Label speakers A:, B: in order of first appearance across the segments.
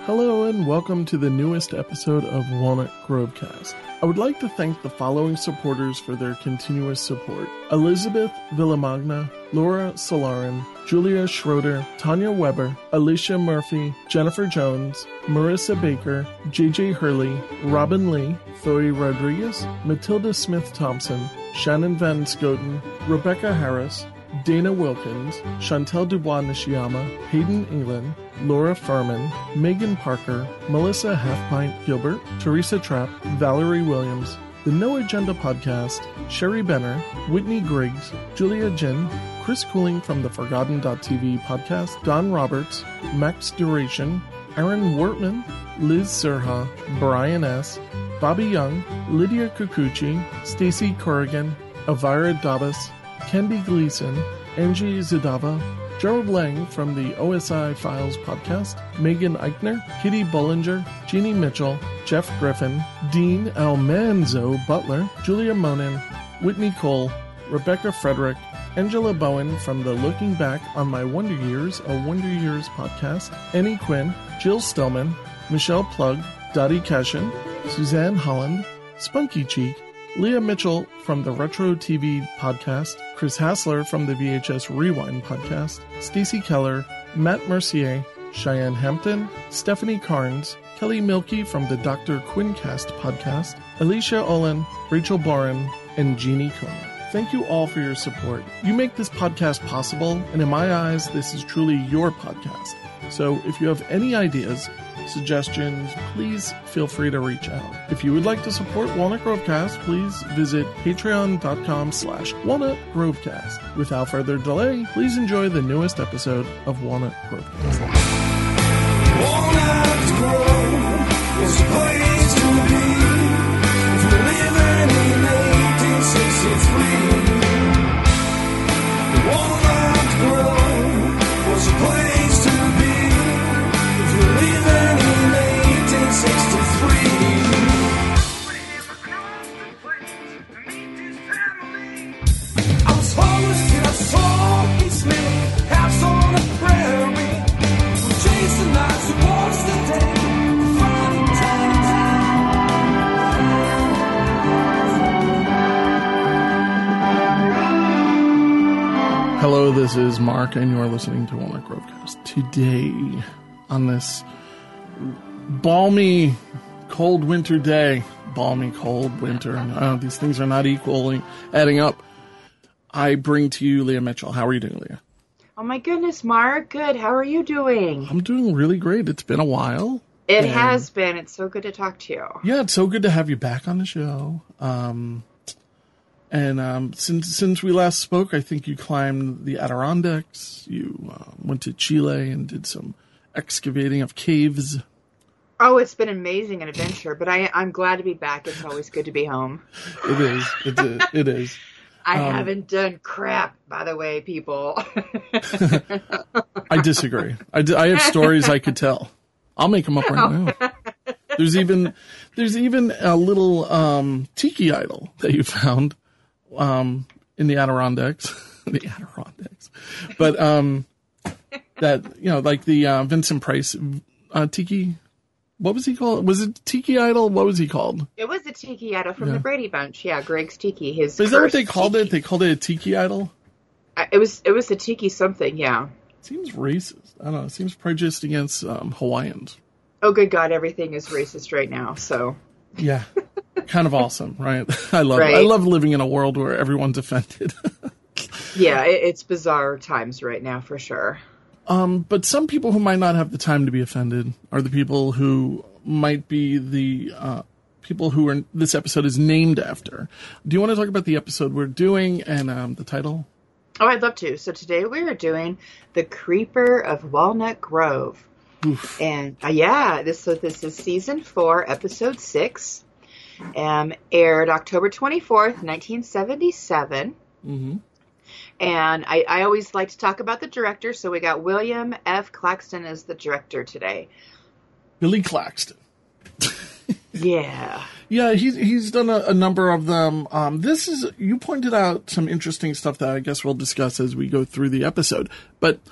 A: Hello and welcome to the newest episode of Walnut Grovecast. I would like to thank the following supporters for their continuous support. Elizabeth Villamagna, Laura Solarin, Julia Schroeder, Tanya Weber, Alicia Murphy, Jennifer Jones, Marissa Baker, JJ Hurley, Robin Lee, Thoy Rodriguez, Matilda Smith-Thompson, Shannon Van Scoten, Rebecca Harris, Dana Wilkins, Chantel Dubois-Nishiyama, Hayden England, Laura Furman, Megan Parker, Melissa Halfpint Gilbert, Teresa Trapp, Valerie Williams, The No Agenda Podcast, Sherry Benner, Whitney Griggs, Julia Jin, Chris Cooling from the Forgotten.tv podcast, Don Roberts, Max Duration, Aaron Wortman, Liz Serha, Brian S., Bobby Young, Lydia Kikuchi, Stacy Corrigan, Elvira Davis, Kendi Gleason, Angie Zadava, Gerald Lang from the OSI Files podcast, Megan Eichner, Kitty Bollinger, Jeannie Mitchell, Jeff Griffin, Dean Almanzo Butler, Julia Monin, Whitney Cole, Rebecca Frederick, Angela Bowen from the Looking Back on My Wonder Years, a Wonder Years podcast, Annie Quinn, Jill Stillman, Michelle Plug, Dottie Cashin, Suzanne Holland, Spunky Cheek, Leah Mitchell from the Retro TV podcast, Chris Hassler from the VHS Rewind podcast, Stacey Keller, Matt Mercier, Cheyenne Hampton, Stephanie Carnes, Kelly Milkey from the Dr. Quincast podcast, Alicia Olin, Rachel Boren, and Jeannie Comer. Thank you all for your support. You make this podcast possible, and in my eyes, this is truly your podcast. So if you have any ideas, suggestions, please feel free to reach out. If you would like to support Walnut Grovecast, please visit patreon.com/Walnut Grovecast. Without further delay, please enjoy the newest episode of Walnut Grovecast.
B: Walnut Grove is a place to be if you're living in 1863. Walnut Grove was a place to be if you're living in 1863. I was homeless till I saw East Middle house on the prairie. We chased the nights and watched the day. Finding tiny
A: Hello, this is Mark, and you are listening to Walnut Grovecast. Today, on this balmy, cold winter day, balmy, cold winter, these things are not equally adding up, I bring to you Leah Mitchell. How are you doing, Leah?
C: Oh my goodness, Mark. Good. How are you doing?
A: I'm doing really great. It's been a while.
C: It has been. It's so good to talk to you.
A: Yeah, it's so good to have you back on the show. Since we last spoke, I think you climbed the Adirondacks. You went to Chile and did some excavating of caves.
C: Oh, it's been amazing an adventure, but I'm glad to be back. It's always good to be home.
A: It is. It is.
C: I haven't done crap, by the way, people.
A: I disagree. I have stories I could tell. I'll make them up right now. There's even a little tiki idol that you found in the Adirondacks. The Adirondacks. But that, like the Vincent Price tiki. What was he called? Was it Tiki Idol? What was he called?
C: It was a Tiki Idol from the Brady Bunch. Yeah, Greg's Tiki. Is
A: that what they called it? They called it a Tiki Idol?
C: It was a Tiki something, yeah.
A: Seems racist. I don't know. It seems prejudiced against Hawaiians.
C: Oh, good God, everything is racist right now, so.
A: Yeah. Kind of awesome, right? I love living in a world where everyone's offended.
C: Yeah, it's bizarre times right now, for sure.
A: But some people who might not have the time to be offended are the people who might be the people who this episode is named after. Do you want to talk about the episode we're doing and the title?
C: Oh, I'd love to. So today we are doing The Creeper of Walnut Grove.
A: Oof.
C: And this is season 4, episode 6. Aired October 24th, 1977. Mm-hmm. And I always like to talk about the director, so we got William F. Claxton as the director today.
A: Billy Claxton.
C: Yeah.
A: Yeah, he's done a number of them. You pointed out some interesting stuff that I guess we'll discuss as we go through the episode. But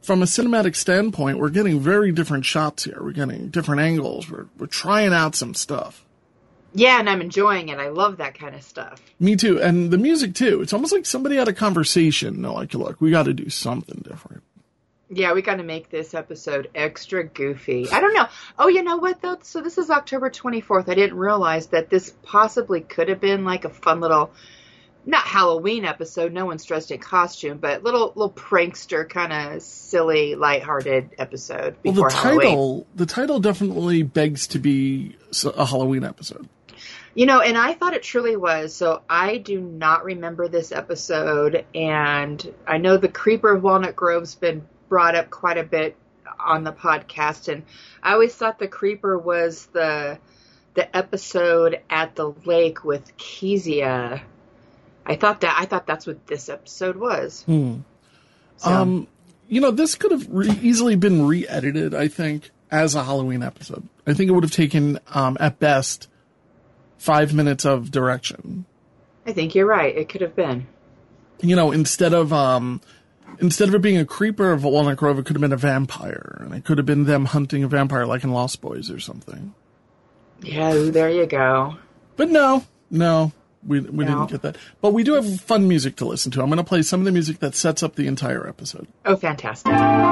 A: from a cinematic standpoint, we're getting very different shots here. We're getting different angles. We're trying out some stuff.
C: Yeah, and I'm enjoying it. I love that kind of stuff.
A: Me too. And the music too. It's almost like somebody had a conversation. They're like, look, we got to do something different.
C: Yeah, we got to make this episode extra goofy. I don't know. Oh, you know what, though? So this is October 24th. I didn't realize that this possibly could have been like a fun little, not Halloween episode. No one's dressed in costume, but little prankster kind of silly, lighthearted episode before Halloween.
A: The title definitely begs to be a Halloween episode.
C: You know, and I thought it truly was. So I do not remember this episode, and I know the Creeper of Walnut Grove's been brought up quite a bit on the podcast, and I always thought the Creeper was the episode at the lake with Kezia. I thought that's what this episode was.
A: So. You know, this could have easily been re-edited, I think, as a Halloween episode. I think it would have taken, at best, 5 minutes of direction.
C: I think you're right. It could have been.
A: You know, instead of it being a creeper of Walnut Grove, it could have been a vampire. And it could have been them hunting a vampire like in Lost Boys or something.
C: Yeah, there you go.
A: But no, we didn't get that. But we do have fun music to listen to. I'm going to play some of the music that sets up the entire episode.
C: Oh, fantastic.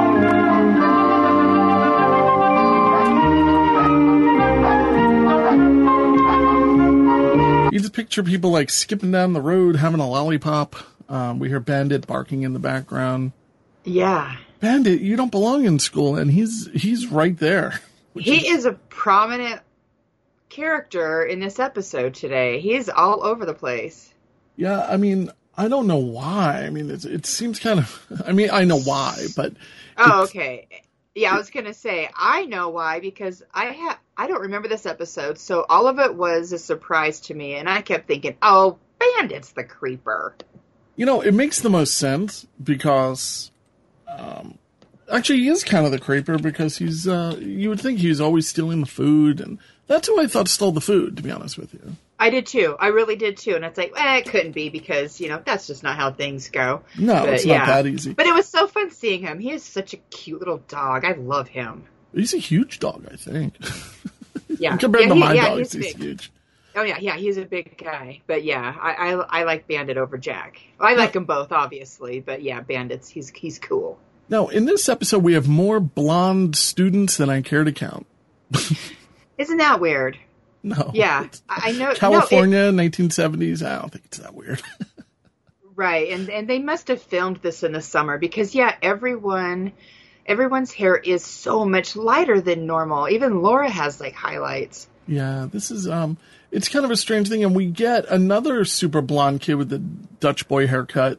A: You just picture people like skipping down the road, having a lollipop. We hear Bandit barking in the background.
C: Yeah.
A: Bandit, you don't belong in school, and he's right there.
C: He is a prominent character in this episode today. He's all over the place.
A: Yeah, I mean, I don't know why. I mean, it seems kind of... I mean, I know why, but...
C: Oh, okay. Yeah, I was going to say, I know why, because I don't remember this episode, so all of it was a surprise to me, and I kept thinking, oh, Bandit's the creeper.
A: You know, it makes the most sense, because... actually, he is kind of the creeper, because he's... you would think he's always stealing the food, and that's who I thought stole the food, to be honest with you.
C: I did too. I really did too. And it's like, it couldn't be because, that's just not how things go.
A: No, but, it's not that easy.
C: But it was so fun seeing him. He is such a cute little dog. I love him.
A: He's a huge dog, I think.
C: Yeah.
A: Compared to my dogs, he's huge.
C: Oh, yeah, he's a big guy. But yeah, I like Bandit over Jack. I like them both, obviously. But yeah, Bandit's, he's cool.
A: Now, in this episode, we have more blonde students than I care to count.
C: Isn't that weird?
A: No.
C: Yeah, I know.
A: California, 1970s. I don't think it's that weird.
C: Right, and they must have filmed this in the summer because, everyone's hair is so much lighter than normal. Even Laura has, highlights.
A: Yeah, this is, it's kind of a strange thing. And we get another super blonde kid with the Dutch boy haircut,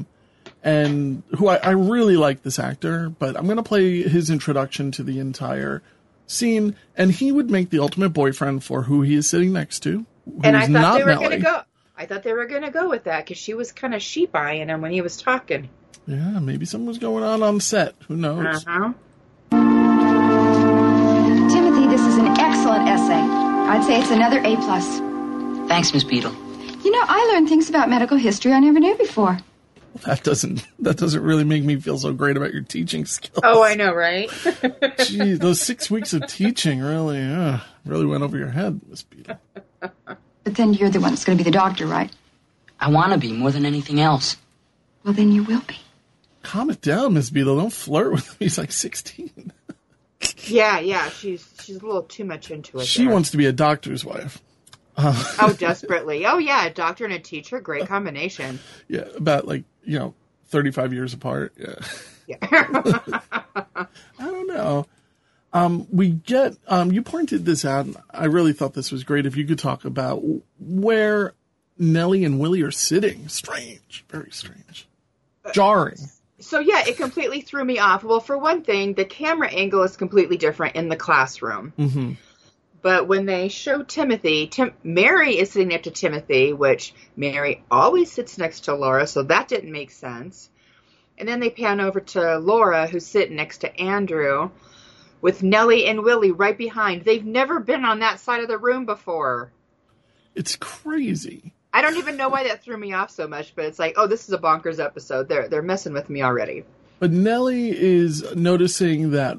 A: and who I really like this actor, but I'm going to play his introduction to the entire scene, and he would make the ultimate boyfriend for who he is sitting next to.
C: And I thought they were going to go. I thought they were going to go with that because she was kind of sheep-eyeing him when he was talking.
A: Yeah, maybe something was going on set. Who knows?
C: Uh-huh.
D: Timothy, this is an excellent essay. I'd say it's another A+.
E: Thanks, Miss Beadle.
D: You know, I learned things about medical history I never knew before.
A: That doesn't really make me feel so great about your teaching skills.
C: Oh, I know, right?
A: Gee, those 6 weeks of teaching really went over your head, Miss Beadle.
D: But then you're the one that's going to be the doctor, right?
E: I want to be more than anything else.
D: Well, then you will be.
A: Calm it down, Miss Beadle. Don't flirt with him. He's like 16.
C: Yeah. She's a little too much into it.
A: She wants to be a doctor's wife.
C: Oh, desperately. Oh, yeah, a doctor and a teacher. Great combination.
A: Yeah, about 35 years apart. Yeah. I don't know. We get, you pointed this out, and I really thought this was great if you could talk about where Nellie and Willie are sitting. Strange. Very strange. Jarring.
C: So, yeah, it completely threw me off. Well, for one thing, the camera angle is completely different in the classroom.
A: Mm-hmm.
C: But when they show Timothy, Mary is sitting next to Timothy, which Mary always sits next to Laura, so that didn't make sense. And then they pan over to Laura, who's sitting next to Andrew, with Nellie and Willie right behind. They've never been on that side of the room before.
A: It's crazy.
C: I don't even know why that threw me off so much, but it's like, oh, this is a bonkers episode. They're messing with me already.
A: But Nellie is noticing that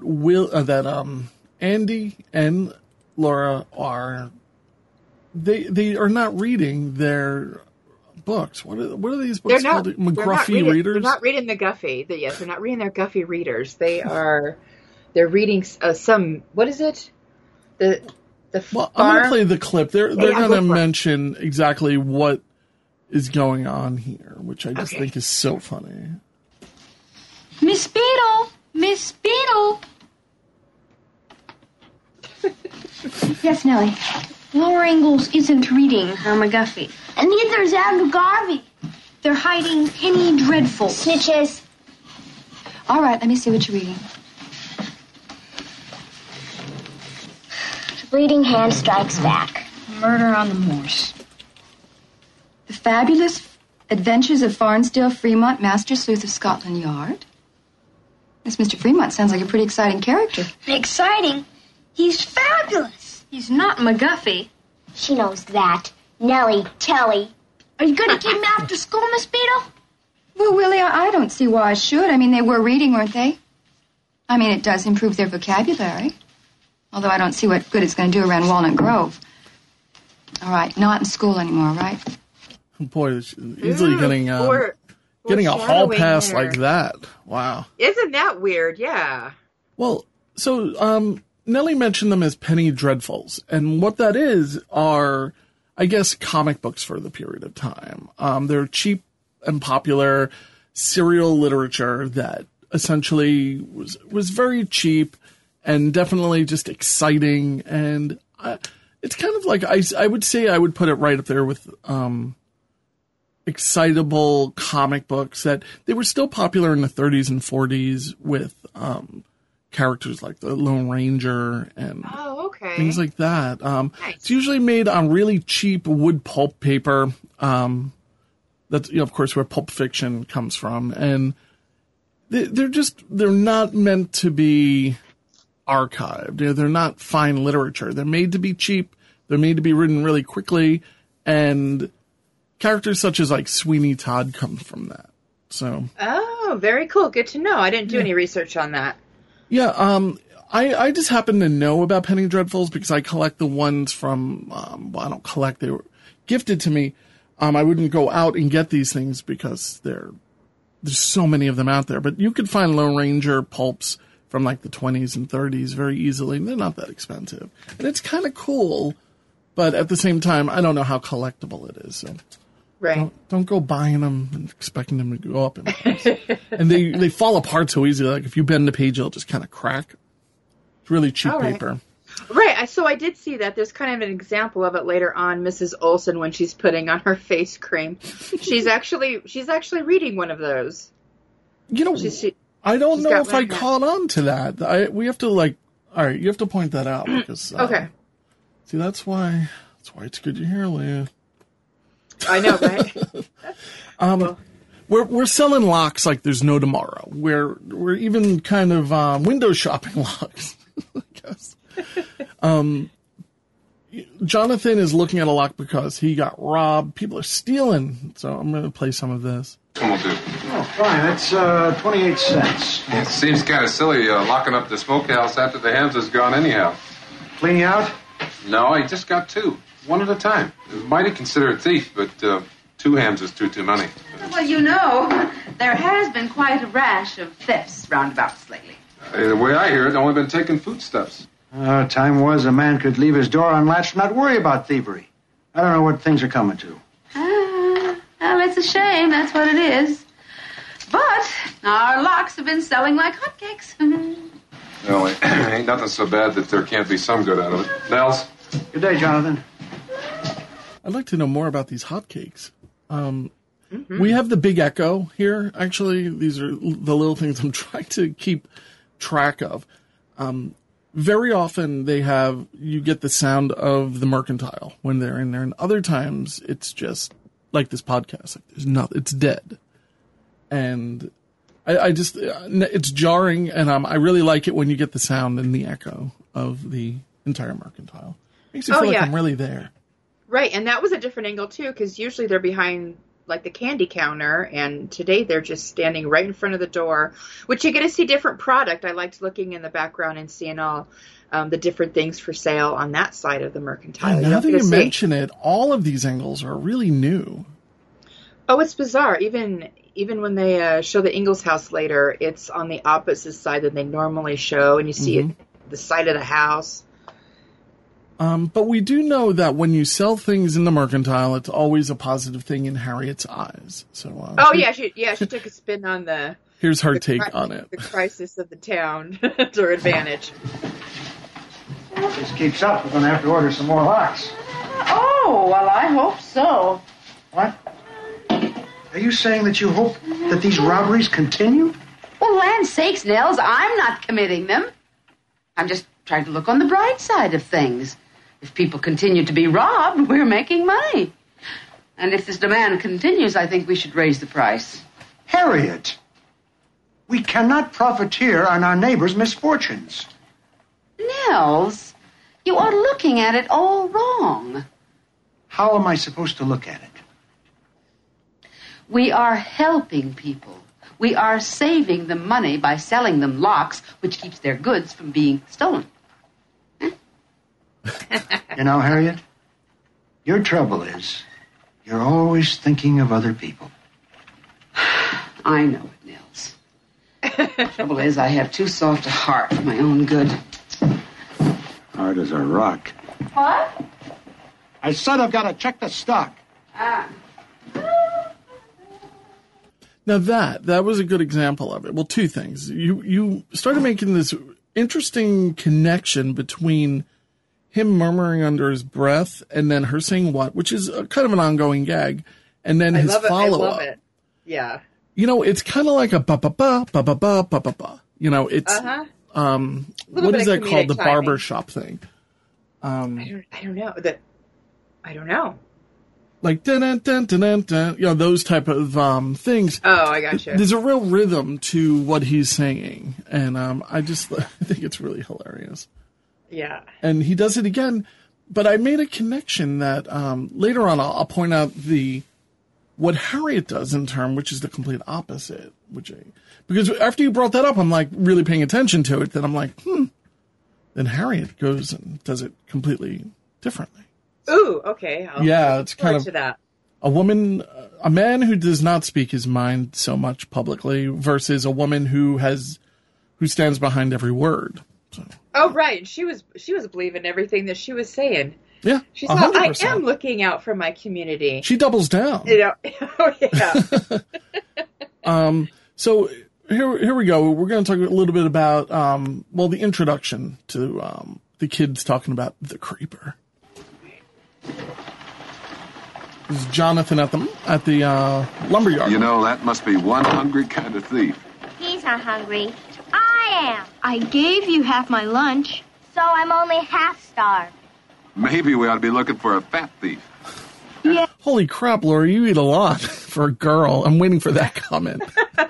A: Andy and Laura are they are not reading their books. What are these books called? McGuffey readers?
C: They're not reading the Guffey. Yes, they're not reading their Guffey readers. They're reading some. What is it? The
A: Well, I'm going to play the clip. They're going to mention exactly what is going on here, which I just think is so funny.
D: Miss Beadle! Miss Beadle! Yes, Nellie.
F: Laura Ingalls isn't reading her McGuffey.
D: And neither is Andrew Garvey.
F: They're hiding Penny Dreadful.
D: Snitches. All right, let me see what you're reading.
G: Bleeding Hand Strikes Back.
F: Murder on the Moors.
D: The Fabulous Adventures of Farnsdale Fremont, Master Sleuth of Scotland Yard. This Mr. Fremont sounds like a pretty exciting character.
G: Exciting? He's fabulous.
F: He's not McGuffey.
G: She knows that. Nellie, Telly.
F: Are you going to keep him after school, Miss Beadle?
D: Well, Willie, I don't see why I should. I mean, they were reading, weren't they? I mean, it does improve their vocabulary. Although I don't see what good it's going to do around Walnut Grove. All right, not in school anymore, right?
A: Boy, easily getting a hall pass there. Like that. Wow.
C: Isn't that weird? Yeah.
A: Well, so Nellie mentioned them as penny dreadfuls, and what that is are, I guess, comic books for the period of time. They're cheap and popular serial literature that essentially was very cheap and definitely just exciting, and it's kind of like I would say I would put it right up there with excitable comic books that they were still popular in the 30s and 40s with characters like the Lone Ranger and things like that. Nice. It's usually made on really cheap wood pulp paper. That's of course where Pulp Fiction comes from, and they're not meant to be archived. They're not fine literature. They're made to be cheap. They're made to be written really quickly, and characters such as like Sweeney Todd come from that. So. Oh,
C: very cool. Good to know. I didn't do any research on that.
A: Yeah. I just happen to know about Penny Dreadfuls because I collect the ones from. Well, I don't collect. They were gifted to me. I wouldn't go out and get these things because there's so many of them out there. But you could find Lone Ranger pulps from like the 20s and 30s very easily, and they're not that expensive. And it's kind of cool, but at the same time, I don't know how collectible it is. So
C: right.
A: Don't go buying them and expecting them to go up in price. And they fall apart so easily. Like if you bend the page, it'll just kind of crack. It's really cheap paper.
C: Right. So I did see that. There's kind of an example of it later on. Mrs. Olson, when she's putting on her face cream, she's actually reading one of those.
A: You know, I don't know if I caught on to that. We have to all right, you have to point that out because
C: okay.
A: See, that's why it's good you're here, Leah.
C: I know, right?
A: We're selling locks like there's no tomorrow. We're even kind of window shopping locks, I guess. Jonathan is looking at a lock because he got robbed. People are stealing, so I'm going to play some of this.
H: Come on, dude.
I: Oh, fine. That's 28 cents.
H: Yeah, it seems kind of silly locking up the smokehouse after the hams is gone anyhow.
I: Cleaning out?
H: No, I just got two. One at a time. Mighty consider a thief, but 2 hams is too many.
J: Well, you know, there has been quite a rash of thefts roundabouts lately.
H: The way I hear it, only been taking foodstuffs.
I: Time was a man could leave his door unlatched and not worry about thievery. I don't know what things are coming to.
J: Well, it's a shame, that's what it is. But our locks have been selling like hotcakes.
H: Well, ain't nothing so bad that there can't be some good out of it. Nels?
I: Good day, Jonathan.
A: I'd like to know more about these hotcakes. We have the Big Echo here. Actually, these are the little things I'm trying to keep track of. Very often you get the sound of the mercantile when they're in there, and other times it's just like this podcast. Like there's nothing, it's dead. And I just, it's jarring, and I really like it when you get the sound and the echo of the entire mercantile. Makes you feel like I'm really there.
C: Right, and that was a different angle too, because usually they're behind like the candy counter, and today they're just standing right in front of the door, which you get to see different product. I liked looking in the background and seeing all the different things for sale on that side of the mercantile.
A: Now that you mention it, all of these angles are really new.
C: Oh, it's bizarre. Even when they show the Ingalls house later, it's on the opposite side than they normally show, and you see it, the side of the house.
A: But we do know that when you sell things in the mercantile, it's always a positive thing in Harriet's eyes. So,
C: she took a spin on the.
A: Here's her take on it.
C: The crisis of the town to her advantage.
I: If this keeps up, we're going to have to order some more locks.
J: Oh, well, I hope so.
I: What? Are you saying that you hope that these robberies continue?
J: Well, land's sakes, Nels, I'm not committing them. I'm just trying to look on the bright side of things. If people continue to be robbed, we're making money. And if this demand continues, I think we should raise the price.
I: Harriet, we cannot profiteer on our neighbors' misfortunes.
J: Nels, you are looking at it all wrong.
I: How am I supposed to look at it?
J: We are helping people. We are saving them money by selling them locks, which keeps their goods from being stolen.
I: You know, Harriet, your trouble is you're always thinking of other people.
J: I know it, Nels. The trouble is I have too soft a heart for my own good.
I: Hard as a rock.
J: What?
I: I said I've got to check the stock.
A: Now that was a good example of it. Well, two things. You started making this interesting connection between him murmuring under his breath and then her saying what, which is kind of an ongoing gag, and then his follow-up.
C: I love it. Yeah.
A: You know, it's kind of like a ba-ba-ba, ba-ba-ba, ba-ba-ba. You know, it's, what is that called? The barber shop thing.
C: I don't know. I don't know.
A: Like, dun-dun-dun-dun-dun, you know, those type of things.
C: Oh, I got you.
A: There's a real rhythm to what he's saying, and I think it's really hilarious.
C: Yeah.
A: And he does it again, but I made a connection that later on I'll point out what Harriet does in turn, which is the complete opposite. Because after you brought that up, I'm like really paying attention to it. Then I'm like, Then Harriet goes and does it completely differently.
C: Ooh, okay.
A: It's kind of
C: to that.
A: A man who does not speak his mind so much publicly versus a woman who stands behind every word. So.
C: Oh, right. She was believing everything that she was saying.
A: Yeah,
C: she's like, I am looking out for my community.
A: She doubles down.
C: You know? Oh, yeah.
A: So here we go. We're going to talk a little bit about the introduction to the kids talking about the creeper. This is Jonathan at the lumberyard.
K: You know, that must be one hungry kind of thief.
G: He's not hungry. I am.
F: I gave you half my lunch.
G: So I'm only half starved.
K: Maybe we ought to be looking for a fat thief.
F: Yeah.
A: Holy crap, Laura, you eat a lot for a girl. I'm waiting for that comment.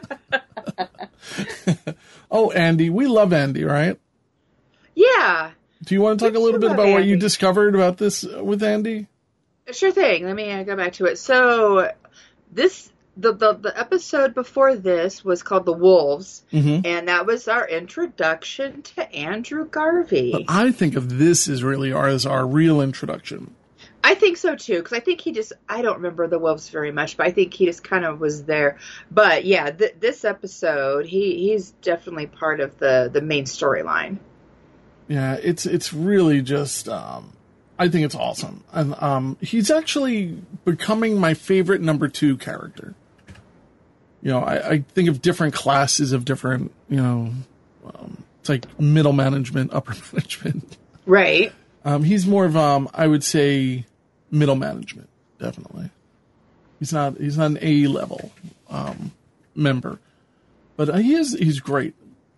A: Oh, Andy. We love Andy, right?
C: Yeah.
A: Do you want to talk a little bit about what you discovered about this with Andy?
C: Sure thing. Let me go back to it. So the episode before this was called The Wolves, and that was our introduction to Andrew Garvey.
A: But I think of this as really as our real introduction.
C: I think so too, because I think I don't remember The Wolves very much, but I think he just kind of was there. But yeah, this episode, he's definitely part of the main storyline. Yeah,
A: it's really just, I think it's awesome. And he's actually becoming my favorite number 2 character. You know, I think of different classes of different, it's like middle management, upper management.
C: Right.
A: He's more of, I would say, middle management, definitely. He's not an A level member, but he's great.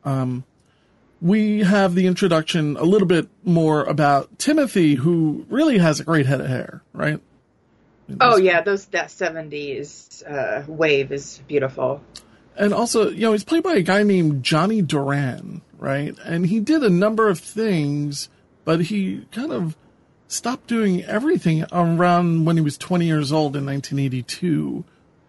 A: We have the introduction a little bit more about Timothy, who really has a great head of hair, right?
C: Oh yeah, that 70s wave is beautiful.
A: And also, he's played by a guy named Johnny Duran, right? And he did a number of things, but he kind of stopped doing everything around when he was 20 years old in 1982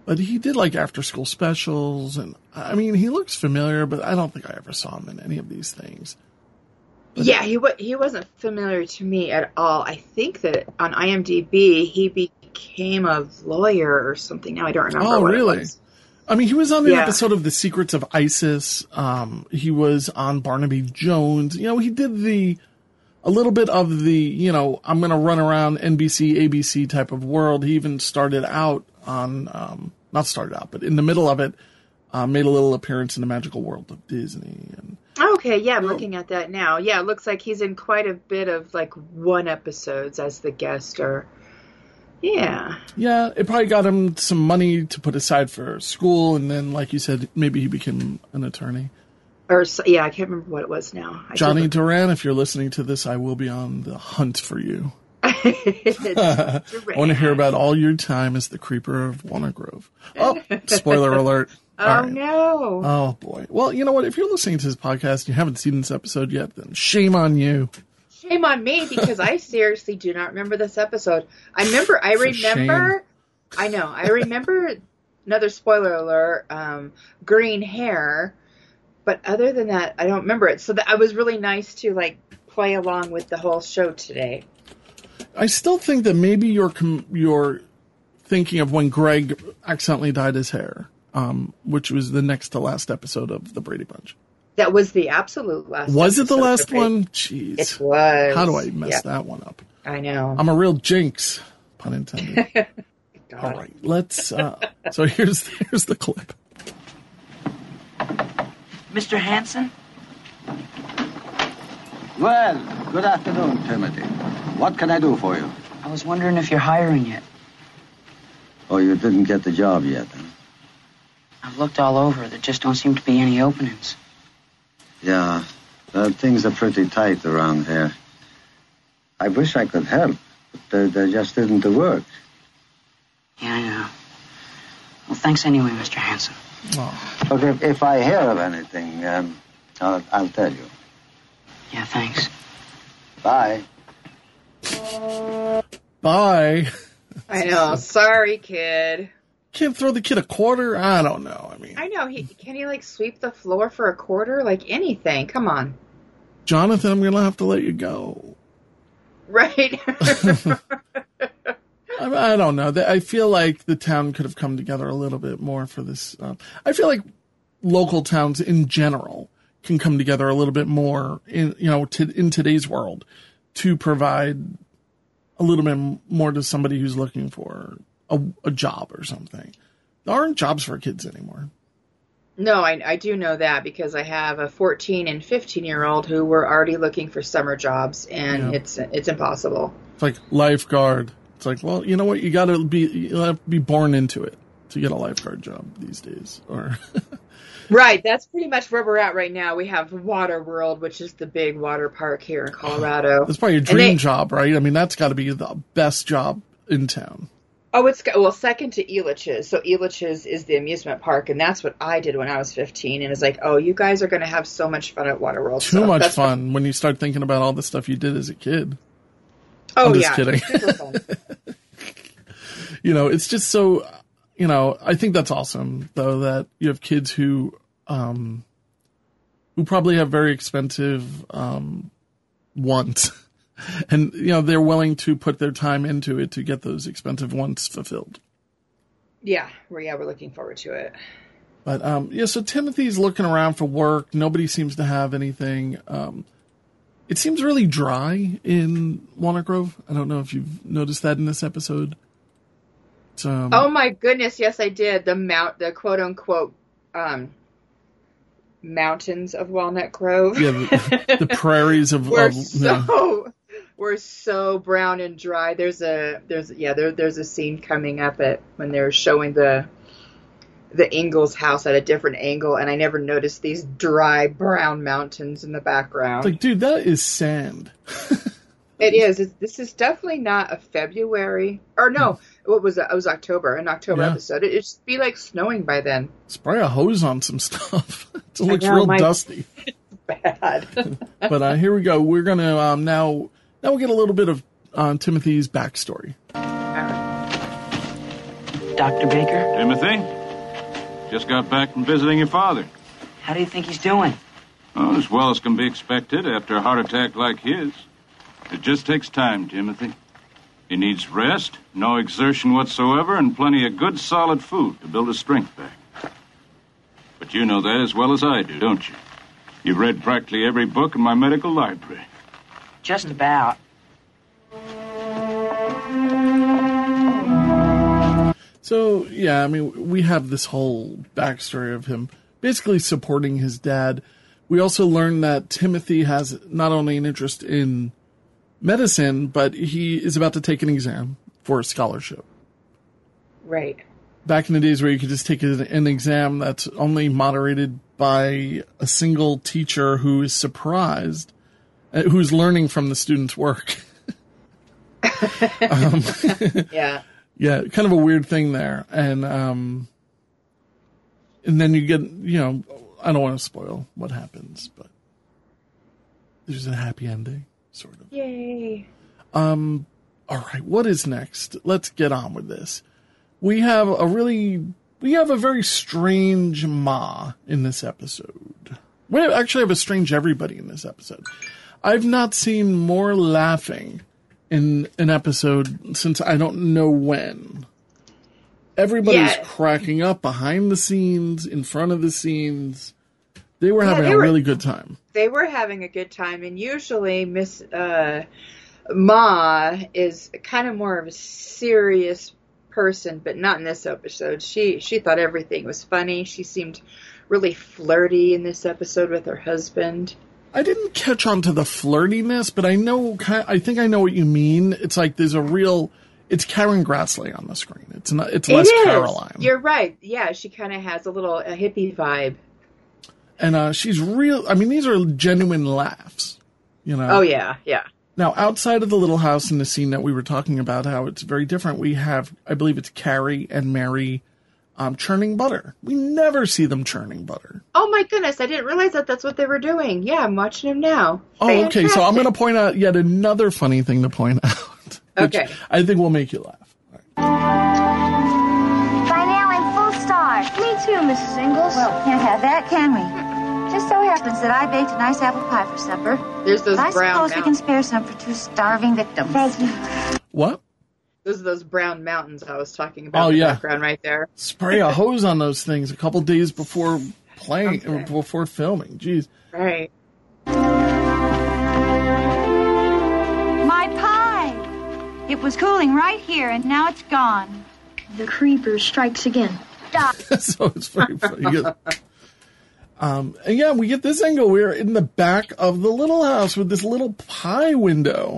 A: But he did like after school specials, and I mean, he looks familiar, but I don't think I ever saw him in any of these things. But
C: yeah, he wasn't familiar to me at all. I think that on IMDb he became a lawyer or something. Now I don't remember.
A: Oh,
C: what
A: really?
C: It was.
A: I mean, he was on an episode of The Secrets of ISIS. He was on Barnaby Jones. You know, he did a little bit of the, you know, I'm going to run around NBC, ABC type of world. He even started out on, not started out, but in the middle of it, made a little appearance in the Magical World of Disney. And
C: okay, yeah, I'm looking at that now. Yeah, it looks like he's in quite a bit of like one episodes as the guest or, yeah.
A: Yeah, it probably got him some money to put aside for school. And then, like you said, maybe he became an attorney.
C: Or, yeah, I can't remember what it was now.
A: Johnny Duran, if you're listening to this, I will be on the hunt for you. I want to hear about all your time as the creeper of Walnut Grove. Oh, spoiler alert.
C: Oh,
A: right.
C: no.
A: Oh, boy. Well, you know what? If you're listening to this podcast and you haven't seen this episode yet, then shame on you.
C: Shame on me, because I seriously do not remember this episode. I remember, another spoiler alert, green hair. But other than that, I don't remember it. So I was really nice to like play along with the whole show today.
A: I still think that maybe you're thinking of when Greg accidentally dyed his hair, which was the next to last episode of the Brady Bunch.
C: That was the absolute last.
A: Was it the last one? Jeez,
C: it was.
A: How do I mess that one up?
C: I know.
A: I'm a real jinx, pun intended. All right, let's. So here's the clip.
E: Mr. Hanson?
L: Well, good afternoon, Timothy. What can I do for you?
E: I was wondering if you're hiring yet.
L: Oh, you didn't get the job yet, huh?
E: I've looked all over. There just don't seem to be any openings.
L: Yeah, things are pretty tight around here. I wish I could help, but there just isn't the work.
E: Yeah, I know. Well, thanks anyway, Mr. Hanson.
A: Oh.
L: Look, if I hear of anything, I'll tell you.
E: Yeah, thanks.
L: Bye.
A: Bye.
C: I know. Sorry, kid.
A: Can't throw the kid a quarter? I don't know.
C: I know. Can he like sweep the floor for a quarter? Like anything. Come on.
A: Jonathan, I'm going to have to let you go.
C: Right.
A: I don't know. I feel like the town could have come together a little bit more for this. I feel like local towns in general can come together a little bit more in today's world to provide a little bit more to somebody who's looking for a job or something. There aren't jobs for kids anymore.
C: No, I do know that because I have a 14 and 15-year-old who were already looking for summer jobs, and it's impossible.
A: It's like lifeguard. It's like, well, you know what? You have to be born into it to get a lifeguard job these days. Or
C: right. That's pretty much where we're at right now. We have Water World, which is the big water park here in Colorado.
A: That's probably your dream job, right? I mean, that's got to be the best job in town.
C: Oh, second to Elitch's. So Elitch's is the amusement park, and that's what I did when I was 15. And it's like, oh, you guys are going to have so much fun at Water World.
A: Too much fun when you start thinking about all the stuff you did as a kid.
C: Oh,
A: I'm just kidding.
C: Super fun.
A: It's just so, I think that's awesome, though, that you have kids who probably have very expensive wants. And, they're willing to put their time into it to get those expensive wants fulfilled.
C: Yeah, we're looking forward to it.
A: But, so Timothy's looking around for work. Nobody seems to have anything. It seems really dry in Walnut Grove. I don't know if you've noticed that in this episode.
C: Oh my goodness, yes I did. The quote unquote mountains of Walnut Grove.
A: Yeah, the prairies of
C: we're so brown and dry. There's a scene coming up when they're showing the Ingalls house at a different angle, and I never noticed these dry brown mountains in the background.
A: It's like, dude, that is sand.
C: It is. This is definitely not a February. Or no, what was it? It was October, an October episode. It should be like snowing by then.
A: Spray a hose on some stuff. It looks real dusty.
C: It's bad.
A: But here we go. We're going to now we'll get a little bit of Timothy's backstory.
E: Dr. Baker?
M: Timothy? Just got back from visiting your father.
E: How do you think he's doing?
M: Oh, as well as can be expected after a heart attack like his. It just takes time, Timothy. He needs rest, no exertion whatsoever, and plenty of good, solid food to build his strength back. But you know that as well as I do, don't you? You've read practically every book in my medical library.
E: Just about.
A: So, yeah, I mean, we have this whole backstory of him basically supporting his dad. We also learn that Timothy has not only an interest in medicine, but he is about to take an exam for a scholarship.
C: Right.
A: Back in the days where you could just take an exam that's only moderated by a single teacher who is surprised, who's learning from the student's work.
C: Yeah.
A: Yeah, kind of a weird thing there. And then you get, I don't want to spoil what happens, but there's a happy ending, sort of.
C: Yay.
A: All right, what is next? Let's get on with this. We have a very strange Ma in this episode. We actually have a strange everybody in this episode. I've not seen more laughing in an episode since I don't know when. Everybody's cracking up behind the scenes, in front of the scenes. They were having a really good time.
C: They were having a good time, and usually Miss Ma is kind of more of a serious person, but not in this episode. She thought everything was funny. She seemed really flirty in this episode with her husband.
A: I didn't catch on to the flirtiness, but I think I know what you mean. It's like it's Karen Grassley on the screen. It's less Caroline.
C: You're right. Yeah, she kind of has a hippie vibe.
A: And she's real. I mean, these are genuine laughs,
C: Oh, yeah, yeah.
A: Now, outside of the little house in the scene that we were talking about, how it's very different, we have, I believe it's Carrie and Mary churning butter. We never see them churning butter.
C: Oh, my goodness. I didn't realize that's what they were doing. Yeah, I'm watching them now.
A: Oh,
C: Fantastic.
A: okay. So I'm going to point out yet another funny thing to point out.
C: Okay.
A: I think will make you laugh.
G: By now I'm full starved.
F: Me too, Mrs. Ingalls.
N: Well, can't have that, can we? Just so happens that I baked a nice apple pie for supper.
C: There's those
N: I
C: brown
N: suppose we can spare some for 2 starving victims.
G: Thank you.
A: What?
C: Those are those brown mountains I was talking about in the background right there.
A: Spray a hose on those things a couple days before before filming. Jeez.
C: Right.
N: My pie! It was cooling right here, and now it's gone.
F: The creeper strikes again.
A: So it's very funny. And yeah, we get this angle. We're in the back of the little house with this little pie window.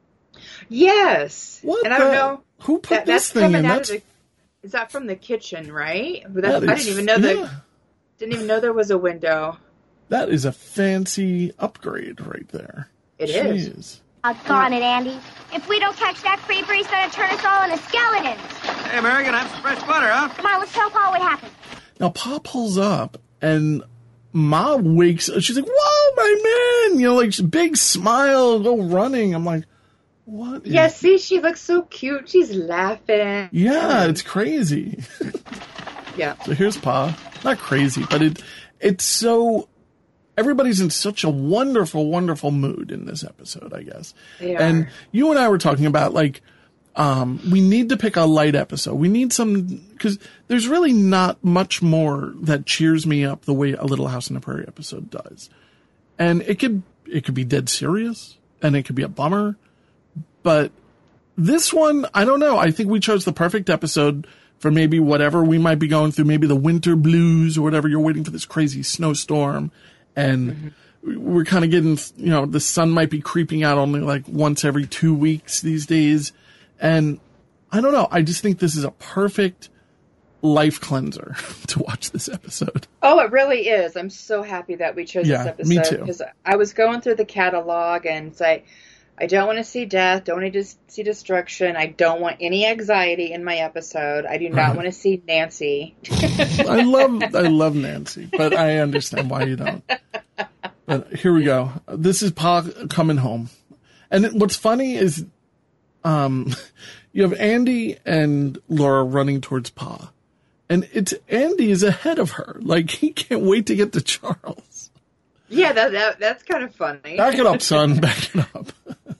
C: Yes.
A: What?
C: And I don't know
A: who put this thing in.
C: Is that from the kitchen, right? But I didn't even know there was a window.
A: That is a fancy upgrade right there.
C: It is.
G: Doggone it, Andy. If we don't catch that creeper, he's going to turn us all into skeletons.
I: Hey, Mary, gonna have some fresh butter, huh?
G: Come on, let's tell Pa what happened.
A: Now, Pa pulls up, and Ma wakes up. She's like, whoa, my man! Like, big smile, go running. I'm like, what?
C: Yeah, see, she looks so cute. She's laughing.
A: Yeah, it's crazy.
C: Yeah.
A: So here's Pa. Not crazy, but it's so... Everybody's in such a wonderful, wonderful mood in this episode, I guess.
C: They are.
A: And you and I were talking about, like, we need to pick a light episode. We need some... Because there's really not much more that cheers me up the way a Little House on the Prairie episode does. And it could be dead serious, and it could be a bummer. But this one, I don't know. I think we chose the perfect episode for maybe whatever we might be going through, maybe the winter blues or whatever. You're waiting for this crazy snowstorm, and we're kind of getting, the sun might be creeping out only like once every 2 weeks these days. And I don't know. I just think this is a perfect life cleanser to watch this episode.
C: Oh, it really is. I'm so happy that we chose this episode.
A: Me too.
C: Because I was going through the catalog and it's like, I don't want to see death, don't want to see destruction, I don't want any anxiety in my episode, I do not want to see Nancy.
A: I love Nancy, but I understand why you don't. But here we go. This is Pa coming home. And what's funny is you have Andy and Laura running towards Pa. And Andy is ahead of her. Like, he can't wait to get to Charles.
C: Yeah, that's kind of funny.
A: Back it up, son. Back it up.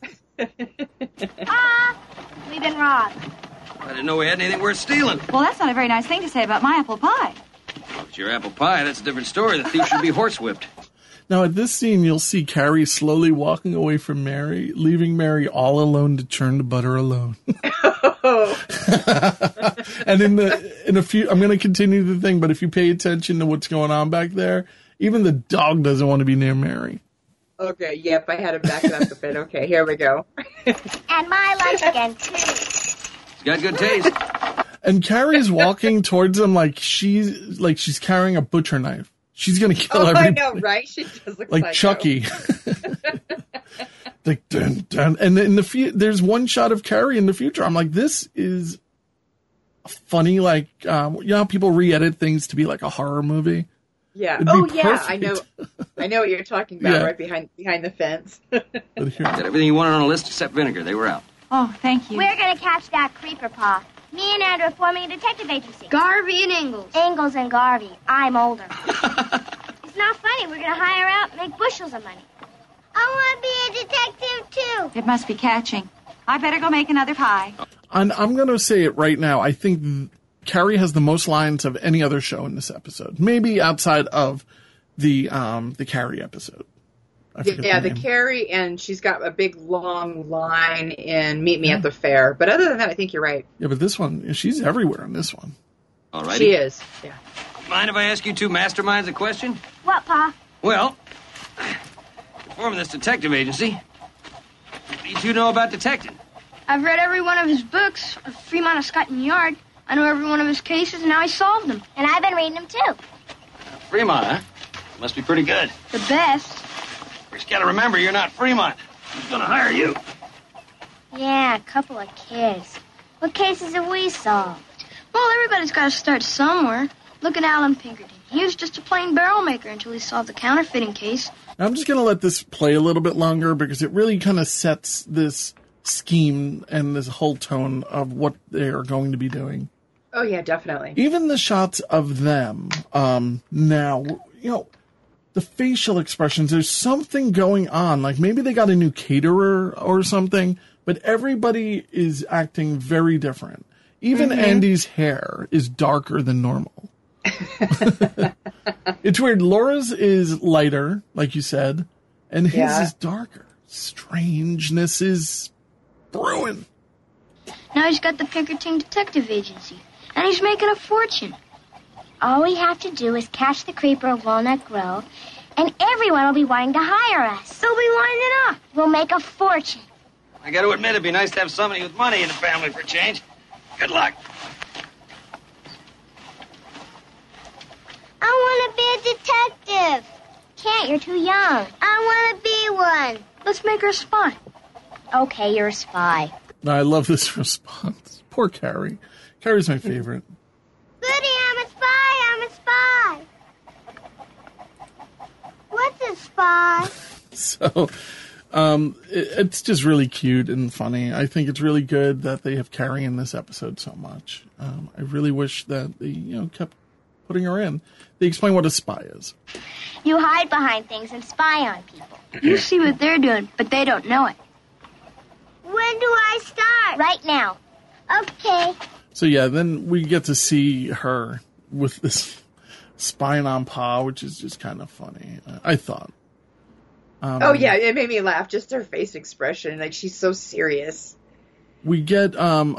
G: We've been robbed.
O: I didn't know we had anything worth stealing.
N: Well, that's not a very nice thing to say about my apple pie.
O: If it's your apple pie, that's a different story. The thief should be horsewhipped.
A: Now, at this scene, you'll see Carrie slowly walking away from Mary, leaving Mary all alone to churn the butter alone. And in a few, I'm going to continue the thing, but if you pay attention to what's going on back there, even the dog doesn't want to be near Mary.
C: Okay, yep, I had to back it up a bit. Okay, here we go.
G: And my lunch again, too.
O: It's got good taste.
A: And Carrie's walking towards them like she's carrying a butcher knife. She's going to kill everybody.
C: I know, right? She does look
A: like Chucky. Like, dun, dun. And in there's one shot of Carrie in the future. I'm like, this is funny. Like, you know how people re-edit things to be like a horror movie?
C: Yeah.
A: It'd be
C: Yeah.
A: perfect.
C: I know what you're talking about.
A: Yeah.
C: Right behind the fence.
O: Got everything you wanted on a list except vinegar. They were out.
N: Oh, thank you.
G: We're going to catch that creeper, Pa. Me and Andrew are forming a detective agency.
F: Garvey and Ingalls.
G: Ingalls and Garvey. I'm older. It's not funny. We're going to hire out and make bushels of money. I want to be a detective, too.
N: It must be catching. I better go make another pie.
A: And I'm going to say it right now. I think Carrie has the most lines of any other show in this episode. Maybe outside of the Carrie episode.
C: Yeah, the Carrie, and she's got a big long line in Meet Me at the Fair. But other than that, I think you're right.
A: Yeah, but this one, she's everywhere in this one.
O: All right.
C: She is. Yeah.
O: Mind if I ask you two masterminds a question?
G: What, Pa?
O: Well, you're forming this detective agency. What do you two know about detecting?
F: I've read every one of his books, Fremont of Scotland Yard. I know every one of his cases, and now he solved them.
G: And I've been reading them, too.
O: Fremont, huh? Must be pretty good.
F: The best.
O: You just gotta remember, you're not Fremont. Who's gonna hire you?
G: Yeah, a couple of kids. What cases have we solved?
F: Well, everybody's got to start somewhere. Look at Alan Pinkerton. He was just a plain barrel maker until he solved the counterfeiting case.
A: I'm just going to let this play a little bit longer because it really kind of sets this scheme and this whole tone of what they are going to be doing.
C: Oh, yeah, definitely.
A: Even the shots of them now, you know, the facial expressions, there's something going on. Like maybe they got a new caterer or something, but everybody is acting very different. Even Andy's hair is darker than normal. It's weird. Laura's is lighter, like you said, and his is darker. Strangeness is brewing.
F: Now he's got the Pinkerton Detective Agency, and he's making a fortune.
G: All we have to do is catch the creeper of Walnut Grove, and everyone will be wanting to hire us.
F: They'll be lining up.
G: We'll make a fortune.
O: I got to admit, it'd be nice to have somebody with money in the family for a change. Good luck.
G: I want to be a detective. Can't, you're too young. I want to be one.
F: Let's make her a spy.
G: Okay, you're a spy.
A: I love this response. Poor Carrie. Carrie's my favorite.
G: Goody, I'm a spy. I'm a spy. What's a spy?
A: So, it's just really cute and funny. I think it's really good that they have Carrie in this episode so much. I really wish that they, kept putting her in. They explain what a spy is.
G: You hide behind things and spy on people.
F: You see what they're doing, but they don't know it.
G: When do I start? Right now. Okay.
A: So yeah, then we get to see her with this spying on Pa, which is just kind of funny, I thought.
C: Oh yeah, it made me laugh. Just her face expression, like she's so serious.
A: We get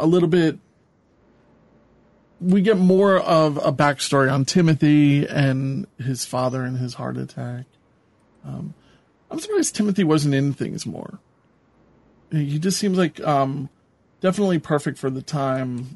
A: we get more of a backstory on Timothy and his father and his heart attack. I'm surprised Timothy wasn't in things more. He just seems like definitely perfect for the time.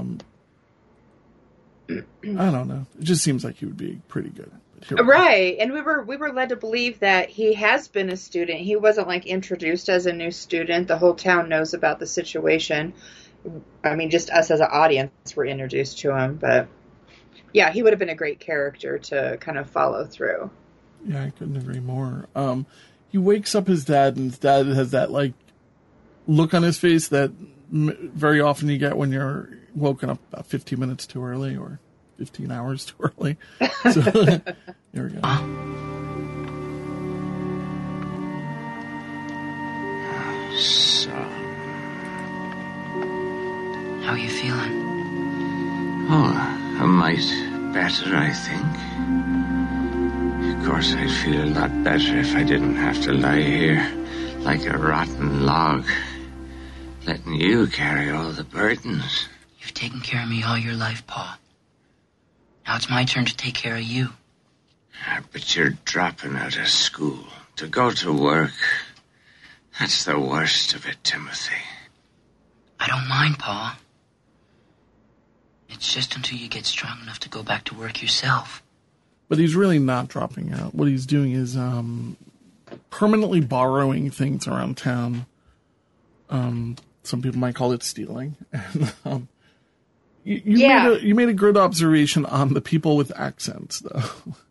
A: I don't know. It just seems like he would be pretty good.
C: Right, and we were led to believe that he has been a student. He wasn't like introduced as a new student. The whole town knows about the situation. I mean, just us as an audience were introduced to him. But yeah, he would have been a great character to kind of follow through. Yeah,
A: I couldn't agree more. He wakes up his dad, and his dad has that like look on his face that very often you get when you're woken up about 15 minutes too early or 15 hours too early. So, here we go.
E: So, how are you feeling?
P: Oh, a mite better, I think. Of course, I'd feel a lot better if I didn't have to lie here like a rotten log, letting you carry all the burdens.
E: You've taken care of me all your life, Pa. Now it's my turn to take care of you.
P: But you're dropping out of school to go to work. That's the worst of it, Timothy.
E: I don't mind, Pa. It's just until you get strong enough to go back to work yourself.
A: But he's really not dropping out. What he's doing is permanently borrowing things around town. Some people might call it stealing. And, you made a good observation on the people with accents, though.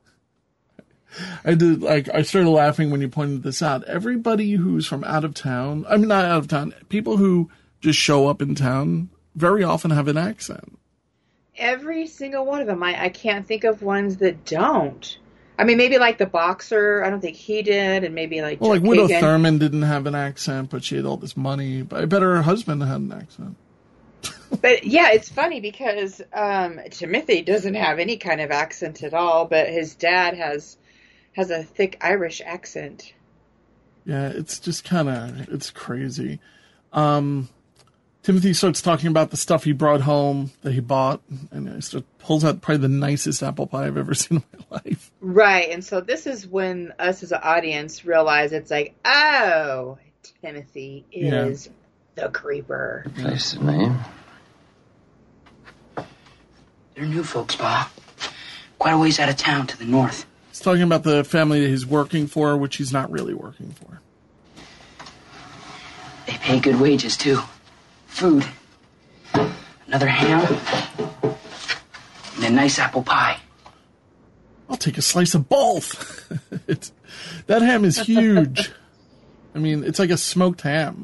A: I started laughing when you pointed this out. Everybody who's from out of town, I mean, not out of town, people who just show up in town very often have an accent.
C: Every single one of them. I can't think of ones that don't. I mean, maybe like the boxer, I don't think he did, and maybe like
A: Well, like
C: Jack
A: Widow
C: Hagen.
A: Thurman didn't have an accent, but she had all this money. But I bet her husband had an accent.
C: But yeah, it's funny because Timothy doesn't have any kind of accent at all, but his dad has a thick Irish accent.
A: Yeah, it's just it's crazy. Timothy starts talking about the stuff he brought home that he bought, and he pulls out probably the nicest apple pie I've ever seen in my life.
C: Right, and so this is when us as an audience realize it's like, oh, Timothy is the creeper.
P: Place the name.
E: They're new folks, Pa. Quite a ways out of town to the north.
A: He's talking about the family that he's working for, which he's not really working for.
E: They pay good wages, too. Food. Another ham. And a nice apple pie.
A: I'll take a slice of both. That ham is huge. I mean, it's like a smoked ham.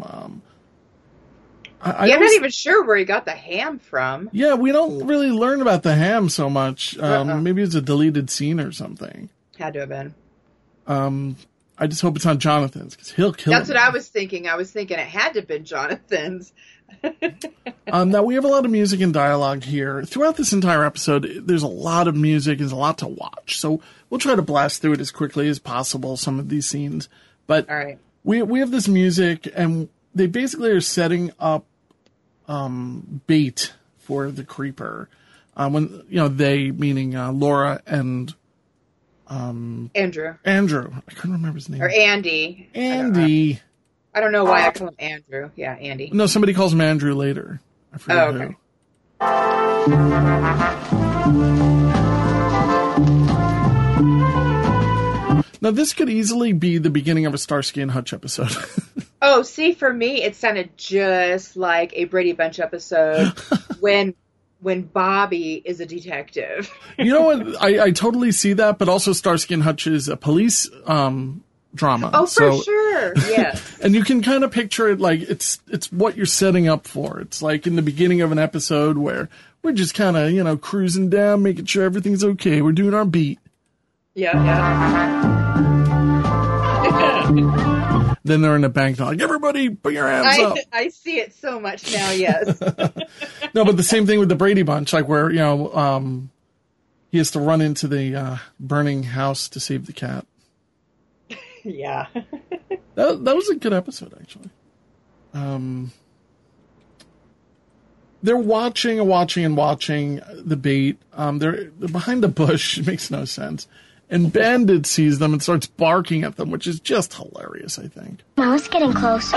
C: I'm not even sure where he got the ham from.
A: Yeah, we don't really learn about the ham so much. Maybe it's a deleted scene or something.
C: Had to have been.
A: I just hope it's not Jonathan's, because he'll kill
C: That's
A: him.
C: what I was thinking. I was thinking it had to have been Jonathan's.
A: Now, we have a lot of music and dialogue here. Throughout this entire episode, there's a lot of music, there's a lot to watch. So we'll try to blast through it as quickly as possible, some of these scenes. But
C: all right.
A: we have this music, and they basically are setting up bait for the creeper. When they, meaning Laura and
C: Andrew.
A: I couldn't remember his name.
C: Or Andy.
A: Andy.
C: I don't know why I call him Andrew. Yeah, Andy.
A: No, somebody calls him Andrew later. I forget
C: okay.
A: who. Now, this could easily be the beginning of a Starsky and Hutch episode.
C: Oh, see, for me, it sounded just like a Brady Bunch episode when Bobby is a detective. You know what?
A: I totally see that, but also Starsky and Hutch is a police drama.
C: Oh, for sure. Yes.
A: And you can kind of picture it like it's what you're setting up for. It's like in the beginning of an episode where we're just kind of, cruising down, making sure everything's okay. We're doing our beat.
C: Yeah.
A: Then they're in a bank. They're like, everybody put your hands up.
C: I see it so much now, yes.
A: No, but the same thing with the Brady Bunch, like where, he has to run into the burning house to save the cat.
C: Yeah.
A: That was a good episode, actually. They're watching the bait. They're behind a bush. It makes no sense. And Bandit sees them and starts barking at them, which is just hilarious, I think.
G: Now it's getting close.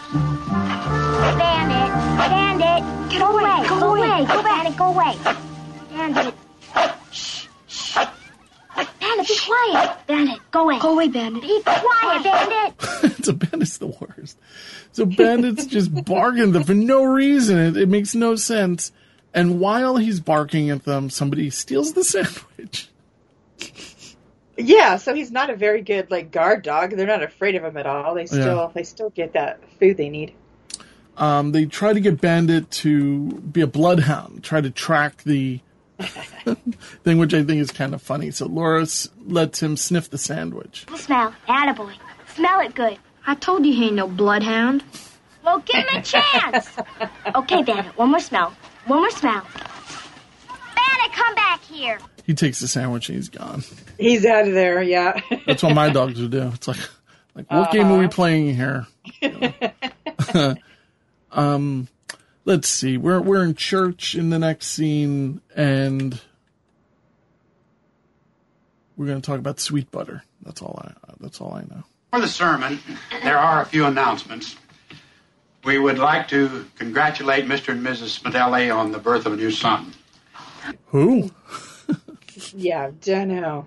G: Bandit! Get away! Go away! Go back! Go away! Bandit! Shh! Bandit, be quiet! Bandit, go away! Go away, Bandit! Be quiet, Bandit!
A: So Bandit's the worst. So Bandit's just barking at them for no reason. It makes no sense. And while he's barking at them, somebody steals the sandwich.
C: Yeah, so he's not a very good guard dog. They're not afraid of him at all. They still get that food they need.
A: They try to get Bandit to be a bloodhound, try to track the thing, which I think is kind of funny. So Laura lets him sniff the sandwich.
G: Smell. Attaboy. Smell it good.
F: I told you he ain't no bloodhound.
G: Well, give him a chance. Okay, Bandit, one more smell. One more smell. Bandit, come back here.
A: He takes the sandwich and he's gone.
C: He's out of there, yeah.
A: That's what my dogs would do. It's like what game are we playing here? Let's see. We're in church in the next scene, and we're going to talk about sweet butter. That's all I know.
Q: For the sermon, there are a few announcements. We would like to congratulate Mr. and Mrs. Smedelli on the birth of a new son.
A: Who?
C: Yeah, don't know.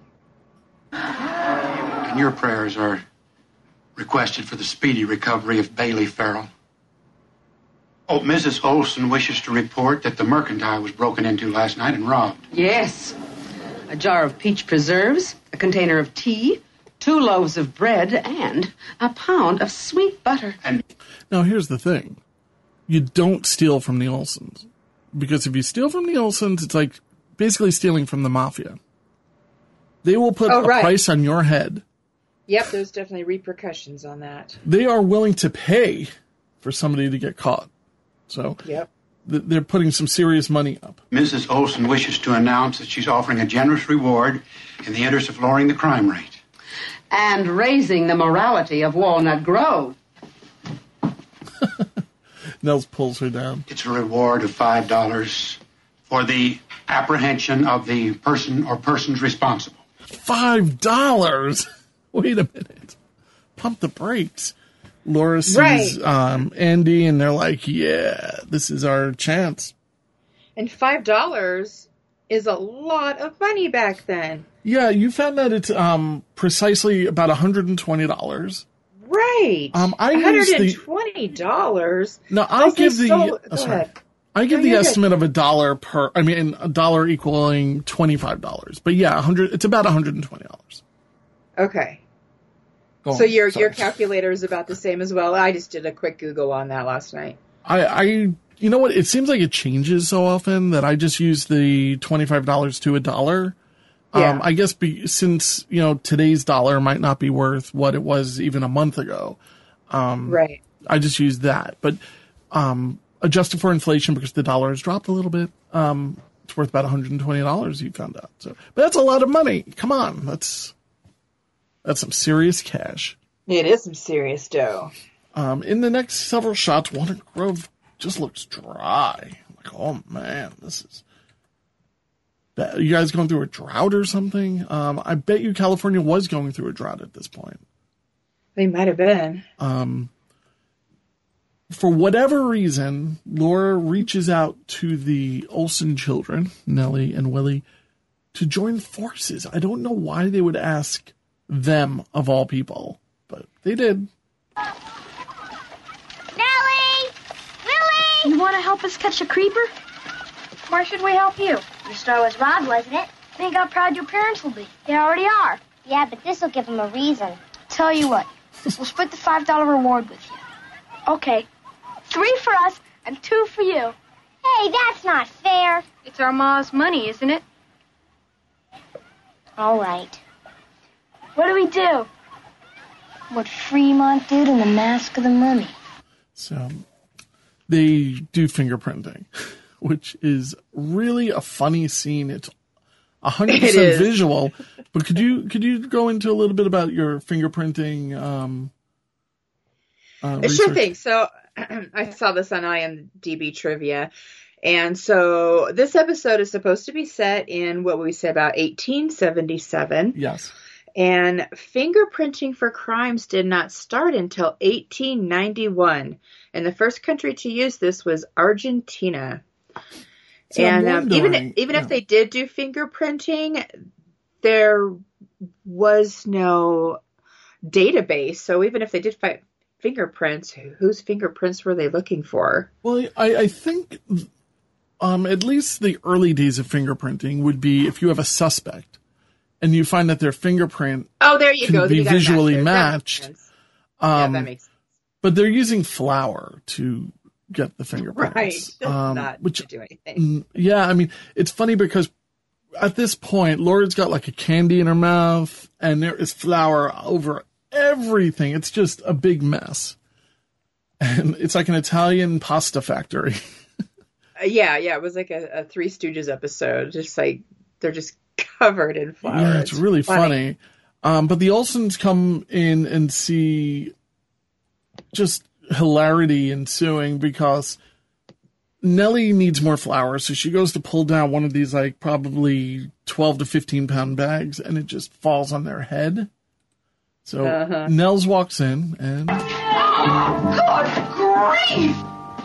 Q: And your prayers are requested for the speedy recovery of Bailey Farrell. Oh, Mrs. Olson wishes to report that the mercantile was broken into last night and robbed.
J: Yes. A jar of peach preserves, a container of tea, 2 loaves of bread, and a pound of sweet butter.
Q: And
A: now here's the thing. You don't steal from the Olsons. Because if you steal from the Olsons, it's like basically stealing from the mafia. They will put a price on your head.
C: Yep, there's definitely repercussions on that.
A: They are willing to pay for somebody to get caught. So
C: yep.
A: They're putting some serious money up.
Q: Mrs. Olson wishes to announce that she's offering a generous reward in the interest of lowering the crime rate.
J: And raising the morality of Walnut Grove.
A: Nels pulls her down.
Q: It's a reward of $5 for the apprehension of the person or persons responsible.
A: $5? Wait a minute. Pump the brakes. Laura sees Andy, and they're like, yeah, this is our chance.
C: And $5 is a lot of money back then.
A: Yeah, you found that it's precisely about $120.
C: Right. $120.
A: No, I give the estimate of $1 equaling $25. But yeah, it's about $120.
C: Okay. So your calculator is about the same as well. I just did a quick Google on that last night.
A: You know what? It seems like it changes so often that I just use the $25 to $1. Yeah. I guess since today's dollar might not be worth what it was even a month ago.
C: Right.
A: I just use that, but adjusted for inflation because the dollar has dropped a little bit. It's worth about $120. You found out. So, but that's a lot of money. Come on, that's some serious cash.
C: It is some serious dough.
A: In the next several shots, Walnut Grove just looks dry. Like, oh man, this is bad. You guys going through a drought or something? I bet you California was going through a drought at this point.
C: They might have been.
A: For whatever reason, Laura reaches out to the Olsen children, Nellie and Willie, to join forces. I don't know why they would ask them of all people, but they did.
G: Nellie! Willie!
F: You want to help us catch a creeper? Why should we help you?
G: Your store was robbed, wasn't it?
F: Think how proud your parents will be. They already are.
G: Yeah, but this'll give them a reason.
F: Tell you what, we'll split the $5 reward with you. Okay, 3 for us and 2 for you.
G: Hey, that's not fair.
F: It's our ma's money, isn't it?
G: All right.
F: What do we do?
G: What Fremont did in The Mask of the Mummy.
A: So they do fingerprinting, which is really a funny scene. It's 100% visual. But could you go into a little bit about your fingerprinting?
C: Sure thing. So I saw this on IMDb trivia. And so this episode is supposed to be set in what we say about 1877.
A: Yes.
C: And fingerprinting for crimes did not start until 1891. And the first country to use this was Argentina. So and even if they did do fingerprinting, there was no database. So even if they did find fingerprints, whose fingerprints were they looking for?
A: Well, I think at least the early days of fingerprinting would be if you have a suspect and you find that their fingerprint can be visually matched.
C: Yeah, that makes sense.
A: But they're using flour to get the fingerprints.
C: Right. Not
A: which,
C: to do anything.
A: Yeah, I mean, it's funny because at this point, Laura's got like a candy in her mouth and there is flour over everything. It's just a big mess. And it's like an Italian pasta factory.
C: Yeah. It was like a Three Stooges episode. Just like, they're just covered in flour.
A: Yeah, it's really funny. But the Olsons come in and see just hilarity ensuing because Nellie needs more flour. So she goes to pull down one of these like probably 12 to 15 pound bags and it just falls on their head. So Nels walks in and...
B: Good grief!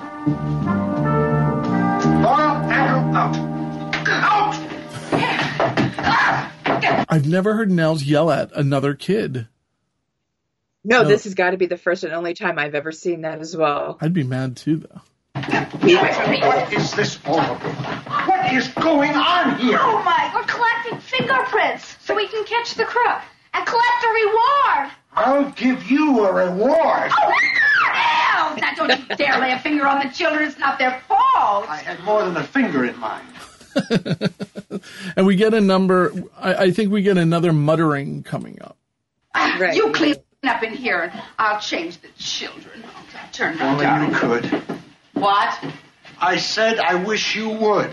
A: I've never heard Nels yell at another kid.
C: No, this has got to be the first and only time I've ever seen that as well.
A: I'd be mad too, though.
B: What is this all about? What is going on here?
G: Oh, Mike, we're collecting fingerprints so we can catch the crook and collect a reward.
I: I'll give you a reward.
J: Oh, now don't you dare lay a finger on the children. It's not their fault.
I: I had more than a finger in mind.
A: And we get a number. I think we get another muttering coming up.
J: Right. You clean up in here, and I'll change the children. Okay, turn them
I: Only
J: down.
I: you could.
J: What?
I: I said I wish you would.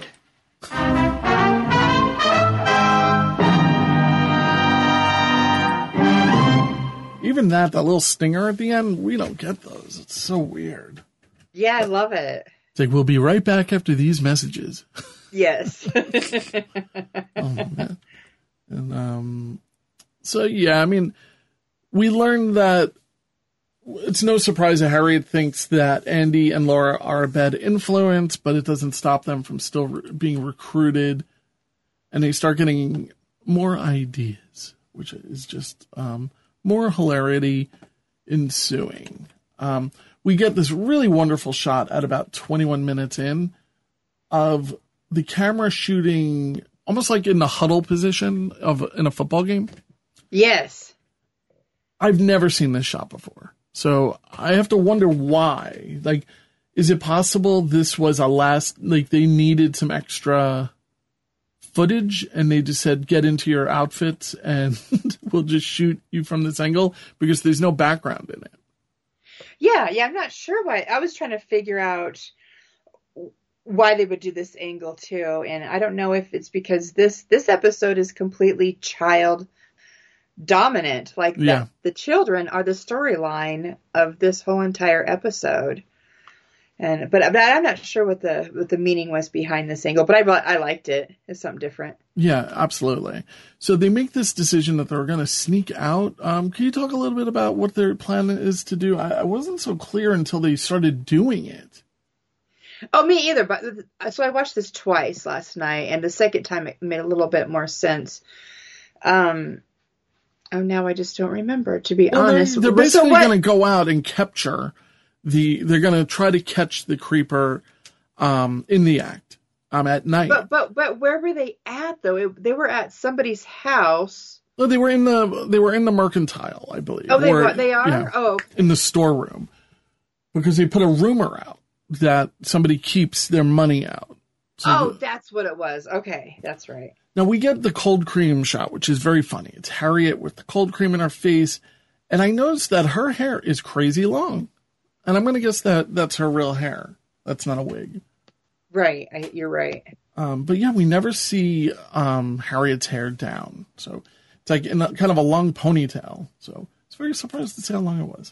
A: Even that little stinger at the end, we don't get those. It's so weird.
C: Yeah, I love it.
A: It's like, we'll be right back after these messages.
C: Yes.
A: Oh, man. And, so, yeah, I mean, we learned that it's no surprise that Harriet thinks that Andy and Laura are a bad influence, but it doesn't stop them from still being recruited. And they start getting more ideas, which is just more hilarity ensuing. We get this really wonderful shot at about 21 minutes in of the camera shooting almost like in the huddle position in a football game.
C: Yes.
A: I've never seen this shot before. So I have to wonder why. Like, is it possible this was they needed some extra footage and they just said, get into your outfits and we'll just shoot you from this angle because there's no background in it.
C: Yeah, I'm not sure why. I was trying to figure out why they would do this angle too, and I don't know if it's because this episode is completely child dominant. Like the children are the storyline of this whole entire episode. But I'm not sure what the meaning was behind this angle, but I liked it. It's something different.
A: Yeah, absolutely. So they make this decision that they're going to sneak out. Can you talk a little bit about what their plan is to do? I wasn't so clear until they started doing it.
C: Oh, me either. But so I watched this twice last night, and the second time it made a little bit more sense. Now I just don't remember, to be honest.
A: They're basically going to go out and capture they're going to try to catch the creeper in the act at night.
C: But where were they at though? They were at somebody's house.
A: No, they were in the Mercantile, I believe.
C: Oh, they are? Yeah, okay.
A: In the storeroom. Because they put a rumor out that somebody keeps their money out. So
C: that's what it was. Okay, that's right.
A: Now we get the cold cream shot, which is very funny. It's Harriet with the cold cream in her face. And I noticed that her hair is crazy long. And I'm going to guess that that's her real hair. That's not a wig.
C: Right. You're right.
A: But yeah, we never see Harriet's hair down. So it's like in kind of a long ponytail. So I was very surprised to see how long it was.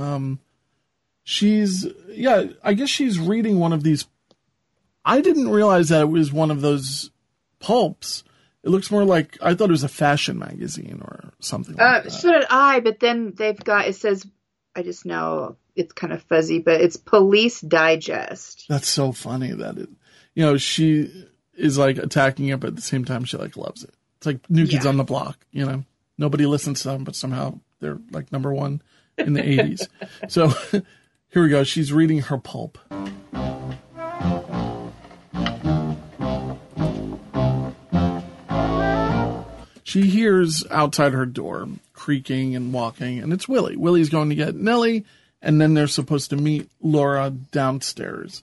A: I guess she's reading one of these. I didn't realize that it was one of those pulps. It looks more like, I thought it was a fashion magazine or something like that.
C: So did I, but then it says, I just know it's kind of fuzzy, but it's Police Digest.
A: That's so funny that she is like attacking it, but at the same time she like loves it. It's like New Kids on the Block, nobody listens to them, but somehow they're like number one in the 80s. So here we go. She's reading her pulp. She hears outside her door creaking and walking, and it's Willie. Willie's going to get Nellie, and then they're supposed to meet Laura downstairs.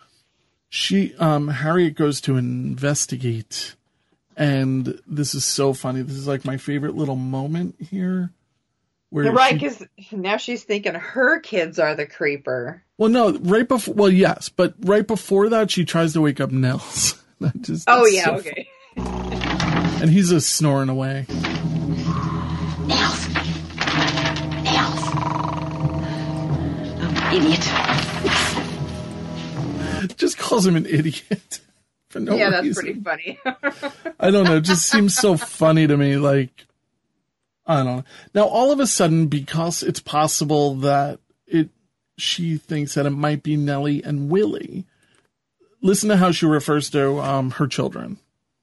A: Harriet goes to investigate, and this is so funny. This is like my favorite little moment here. Where
C: right, because now she's thinking her kids are the creeper.
A: Well, no, right before. Well, yes, but right before that, she tries to wake up Nels.
C: Okay.
A: And he's just snoring away.
J: Nels. Idiot.
A: Just calls him an idiot for no reason.
C: That's pretty funny.
A: I don't know. It just seems so funny to me. Like, I don't know. Now, all of a sudden, because it's possible that she thinks that it might be Nellie and Willie. Listen to how she refers to her children.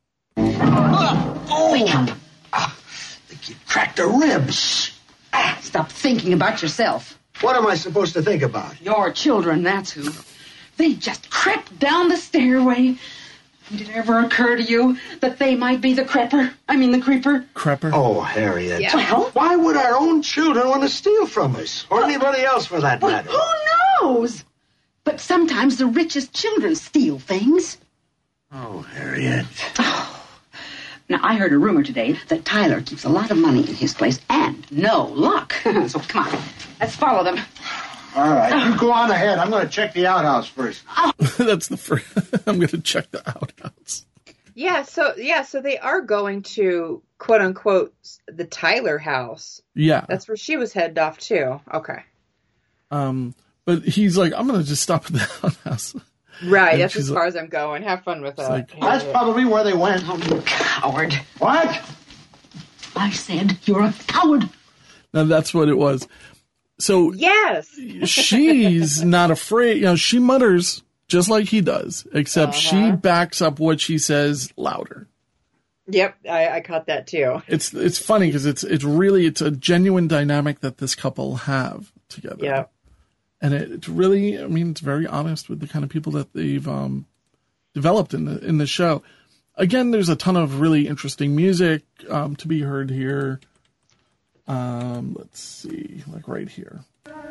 E: Oh! I think you cracked a rib.
J: Stop thinking about yourself.
I: What am I supposed to think about?
J: Your children, that's who. They just crept down the stairway. Did it ever occur to you that they might be the creeper?
A: Crepper?
I: Oh, Harriet.
J: Yeah. Well,
I: why would our own children want to steal from us? Or anybody else, for that matter?
J: Who knows? But sometimes the richest children steal things.
I: Oh, Harriet.
J: Now, I heard a rumor today that Tyler keeps a lot of money in his place and no luck. So come on, let's follow them.
I: All right, you go on ahead. I'm going to check the outhouse first.
A: That's the first. I'm going to check the outhouse.
C: So they are going to quote unquote the Tyler house.
A: Yeah,
C: that's where she was headed off to. Okay.
A: But he's like, I'm going to just stop at the outhouse.
C: Right,
A: And
C: that's as
A: she's
C: far as I'm going. Have fun with that.
A: like,
I: That's probably where they went.
J: Oh, you coward.
I: What?
J: I said you're a coward.
A: Now that's what it was. So
C: yes,
A: she's not afraid. She mutters just like he does, except she backs up what she says louder.
C: Yep, I caught that too.
A: It's funny because it's a genuine dynamic that this couple have together.
C: Yeah,
A: and it's really, it's very honest with the kind of people that they've developed in the show. Again, there's a ton of really interesting music to be heard here. Let's see, like right here.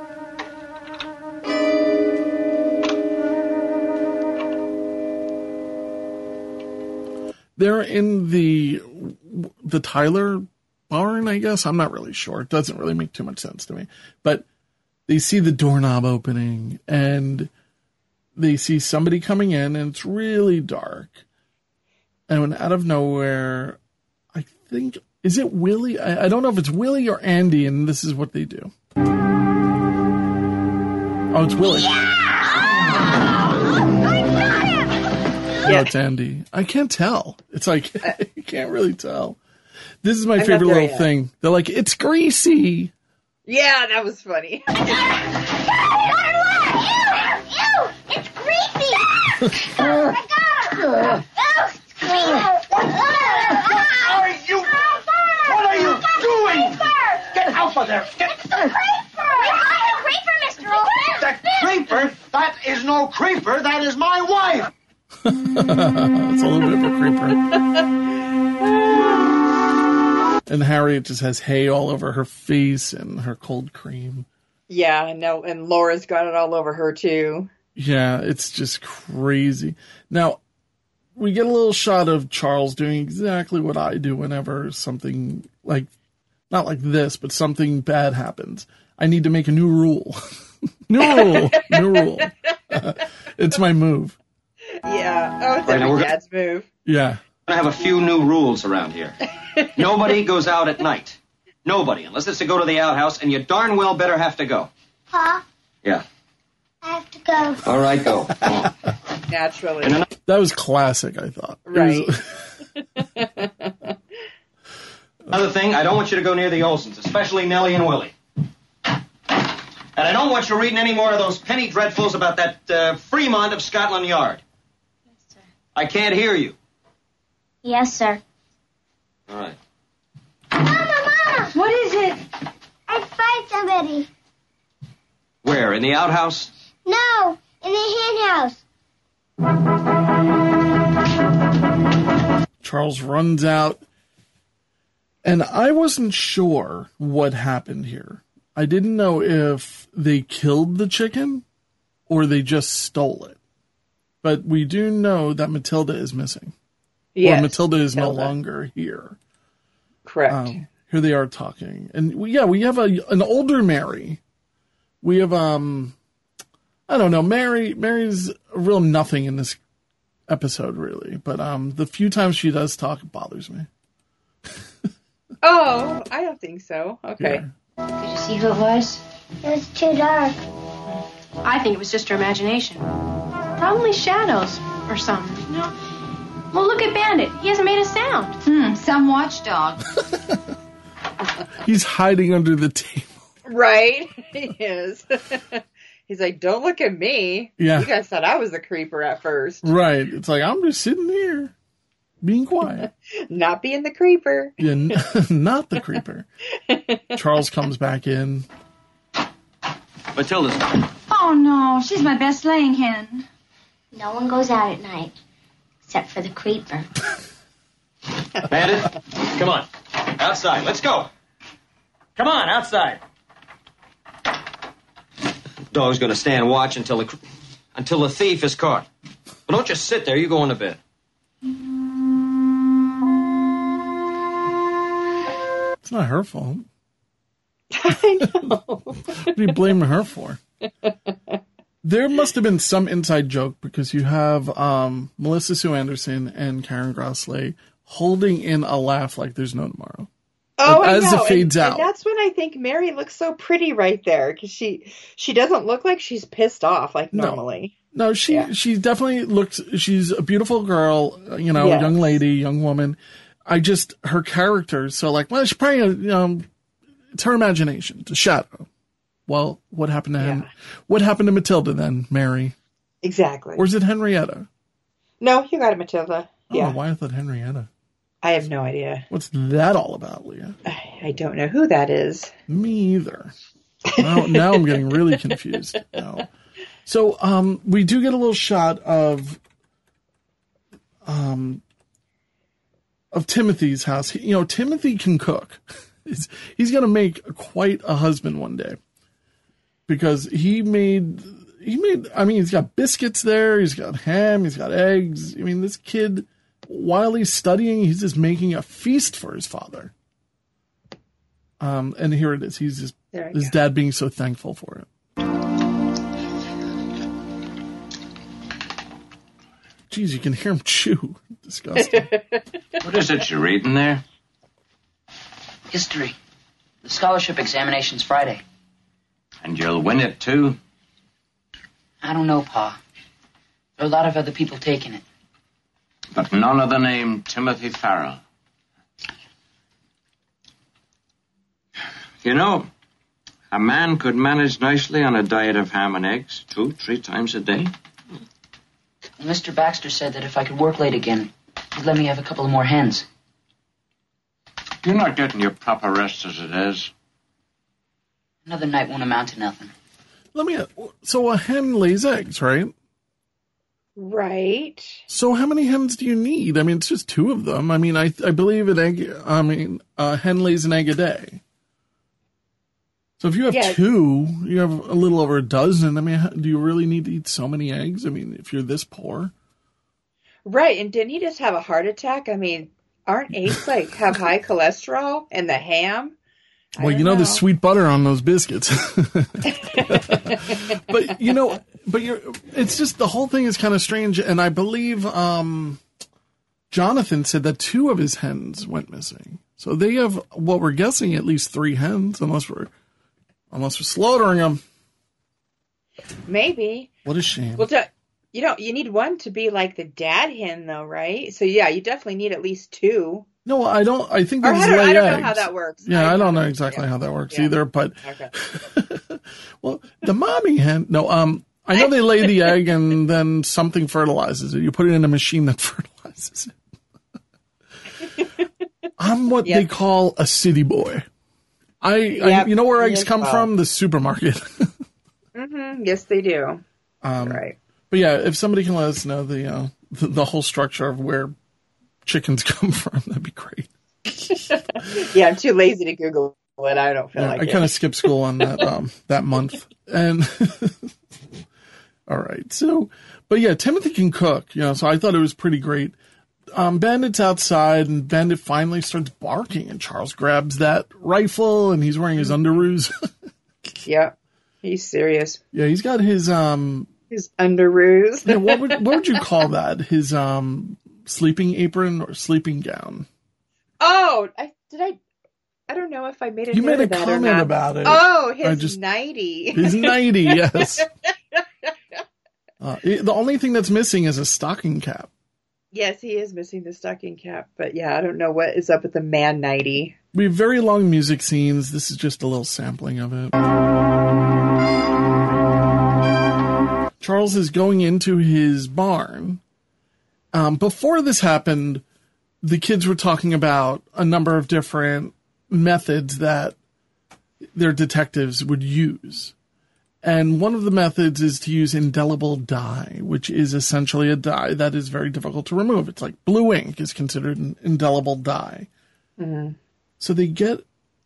A: They're in the Tyler barn, I guess. I'm not really sure. It doesn't really make too much sense to me. But they see the doorknob opening and they see somebody coming in, and it's really dark. And when out of nowhere, I think, is it Willie? I don't know if it's Willie or Andy, and this is what they do. Oh, it's Willie. No, it's Andy. I can't tell. It's like, you can't really tell. This is my favorite little thing. They're like, it's greasy.
C: Yeah, that was funny.
G: It's greasy. I got her.
I: What are you doing? Get out of there.
G: It's the creeper. We got a creeper, Mr. Olsen.
I: The creeper? That is no creeper. That is my wife.
A: It's a little bit of a creeper. And Harriet just has hay all over her face and her cold cream.
C: Yeah, I know. And Laura's got it all over her, too.
A: Yeah, it's just crazy. Now, we get a little shot of Charles doing exactly what I do whenever something like, not like this, but something bad happens. I need to make a new rule. New rule. It's my move.
C: Yeah. Oh, it's every dad's move.
A: Yeah.
R: I have a few new rules around here. Nobody goes out at night. Nobody, unless it's to go to the outhouse, and you darn well better have to go.
G: Pa,
R: Yeah.
G: I have to go.
R: All right, go. Come on.
C: Naturally.
A: That was classic, I thought.
C: Right.
R: Another thing, I don't want you to go near the Olsons, especially Nellie and Willie. And I don't want you reading any more of those penny dreadfuls about that Fremont of Scotland Yard.
G: Yes, sir.
R: I can't hear you.
G: Yes, sir.
R: All right.
G: Mama!
F: What is it?
G: I find somebody.
R: Where, in the outhouse?
G: No, in the hen house.
A: Charles runs out. And I wasn't sure what happened here. I didn't know if they killed the chicken or they just stole it. But we do know that Matilda is missing.
C: Yes,
A: or Matilda is no
C: Matilda.
A: longer here.
C: Correct.
A: Here they are talking. And we have an older Mary. We have, I don't know, Mary's a real nothing in this episode, really. But the few times she does talk, it bothers me.
C: Oh, I don't think so. Okay.
A: Yeah.
G: Did you see who it was? It was too dark.
S: I think it was just her imagination. Probably shadows or something. No. Well, look at Bandit. He hasn't made a sound.
D: Some watchdog.
A: He's hiding under the table.
C: Right? He is. He's like, don't look at me.
A: Yeah.
C: You guys thought I was the creeper at first.
A: Right. It's like, I'm just sitting here, being quiet.
C: Not being the creeper.
A: Yeah, not the creeper. Charles comes back in.
O: Matilda's
D: Oh, no. She's my best laying hen.
G: No one goes out at night, except for the creeper.
R: Bandit, come on. Outside. Let's go. Come on, outside. Dog's going to stand watch until the thief is caught. But don't just sit there. You go into bed.
A: It's not her fault.
C: I know.
A: What are you blaming her for? There must have been some inside joke because you have Melissa Sue Anderson and Karen Grossley holding in a laugh like there's no tomorrow.
C: Oh,
A: as
C: I know.
A: it fades
C: and
A: out.
C: that's when I think Mary looks so pretty right there because she doesn't look like she's pissed off like normally.
A: No, she definitely looks. She's a beautiful girl,
C: Yes.
A: young lady, young woman. Her character. So like, well, she's probably it's her imagination, it's a shadow. Well, what happened to him? What happened to Matilda then, Mary?
C: Exactly.
A: Or is it Henrietta?
C: No, you got it, Matilda. Yeah.
A: Oh, why I thought Henrietta?
C: I have no idea.
A: What's that all about, Leah?
C: I don't know who that is.
A: Me either. Now I'm getting really confused. Now. So we do get a little shot of Timothy's house. Timothy can cook. He's going to make quite a husband one day because he made. I mean, he's got biscuits there. He's got ham. He's got eggs. I mean, this kid, while he's studying, he's just making a feast for his father. And here it is. He's just his dad being so thankful for it. Jeez, you can hear him chew. Disgusting.
P: What is it you're reading there?
E: History. The scholarship examination's Friday.
P: And you'll win it, too?
E: I don't know, Pa. There are a lot of other people taking it.
P: But none of the name Timothy Farrell. A man could manage nicely on a diet of ham and eggs 2-3 times a day.
E: Well, Mr. Baxter said that if I could work late again, he'd let me have a couple of more hens.
P: You're not getting your proper rest as it is.
E: Another night won't amount to nothing.
A: So a hen lays eggs, right?
C: Right.
A: So how many hens do you need? I mean, it's just 2 of them. I mean, I believe a hen lays an egg a day. So if you have 2, you have a little over a dozen. I mean, do you really need to eat so many eggs? I mean, if you're this poor.
C: Right. And didn't he just have a heart attack? I mean, aren't eggs have high cholesterol and the ham?
A: Well, the sweet butter on those biscuits. But it's just the whole thing is kind of strange. And I believe Jonathan said that 2 of his hens went missing. So they have what we're guessing at least 3 hens, unless we're slaughtering them.
C: Maybe.
A: What a shame.
C: Well, you need one to be like the dad hen, though, right? So yeah, you definitely need at least 2.
A: No, I don't. I think
C: I
A: these
C: don't
A: lay
C: know
A: eggs.
C: how that works.
A: Yeah, I don't know exactly how that works either. But well, the mommy hen. No, I know they lay the egg and then something fertilizes it. You put it in a machine that fertilizes it. I'm what they call a city boy. I you know where eggs come from? The supermarket.
C: Mm-hmm. Yes, they do. Right.
A: But yeah, if somebody can let us know the whole structure of where chickens come from, that'd be great.
C: Yeah, I'm too lazy to Google it. I don't feel like
A: I
C: it.
A: kind of skipped school on that that month. And all right. So, but yeah, Timothy can cook, so I thought it was pretty great. Bandit's outside, and Bandit finally starts barking, and Charles grabs that rifle, and he's wearing his underoos.
C: Yeah, he's serious.
A: Yeah, he's got his
C: underoos.
A: Yeah, what would you call that? His sleeping apron or sleeping gown?
C: Oh, I don't know if I made a
A: You
C: note
A: made a
C: of that or
A: comment
C: not.
A: about it.
C: Oh, his nightie.
A: His nightie, yes. The only thing that's missing is a stocking cap.
C: Yes, he is missing the stocking cap, but yeah, I don't know what is up with the man nightie.
A: We have very long music scenes. This is just a little sampling of it. Charles is going into his barn. Before this happened, the kids were talking about a number of different methods that their detectives would use. And one of the methods is to use indelible dye, which is essentially a dye that is very difficult to remove. It's like blue ink is considered an indelible dye.
C: Mm-hmm.
A: So they get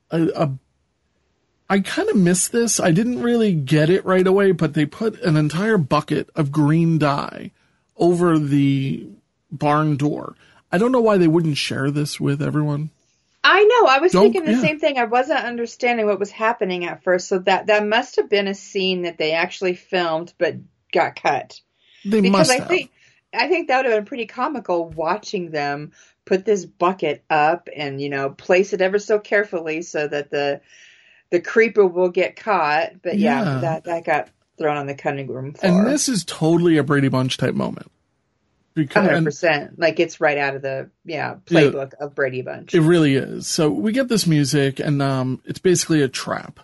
A: I kind of missed this. I didn't really get it right away, but they put an entire bucket of green dye over the barn door. I don't know why they wouldn't share this with everyone.
C: I know. I was thinking the same thing. I wasn't understanding what was happening at first. So that must have been a scene that they actually filmed but got cut.
A: They must have.
C: I think that would have been pretty comical watching them put this bucket up and, place it ever so carefully so that the creeper will get caught. But that got thrown on the cutting room floor.
A: And this is totally a Brady Bunch type moment.
C: 100%. Like it's right out of the playbook of Brady Bunch.
A: It really is. So we get this music, and it's basically a trap.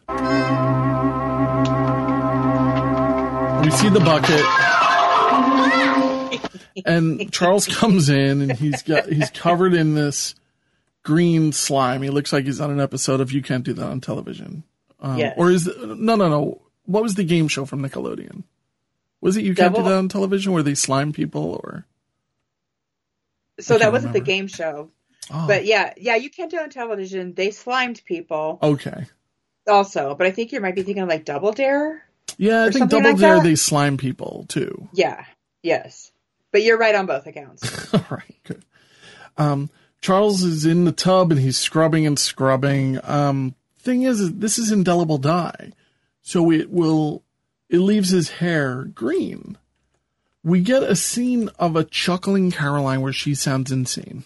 A: We see the bucket, and Charles comes in, and he's covered in this green slime. He looks like he's on an episode of You Can't Do That on Television.
C: Yes.
A: Or is no. What was the game show from Nickelodeon? Was it You Can't Do That on Television, where they slime people, or?
C: So that wasn't the game show. Oh. But yeah, You Can't Do It on Television. They slimed people.
A: Okay.
C: Also, but I think you might be thinking of like Double Dare.
A: Yeah, I think Double Dare, they slime people too.
C: Yeah. Yes. But you're right on both accounts.
A: All right, good. Charles is in the tub and he's scrubbing and scrubbing. Thing is, this is indelible dye. So it leaves his hair green. We get a scene of a chuckling Caroline where she sounds insane.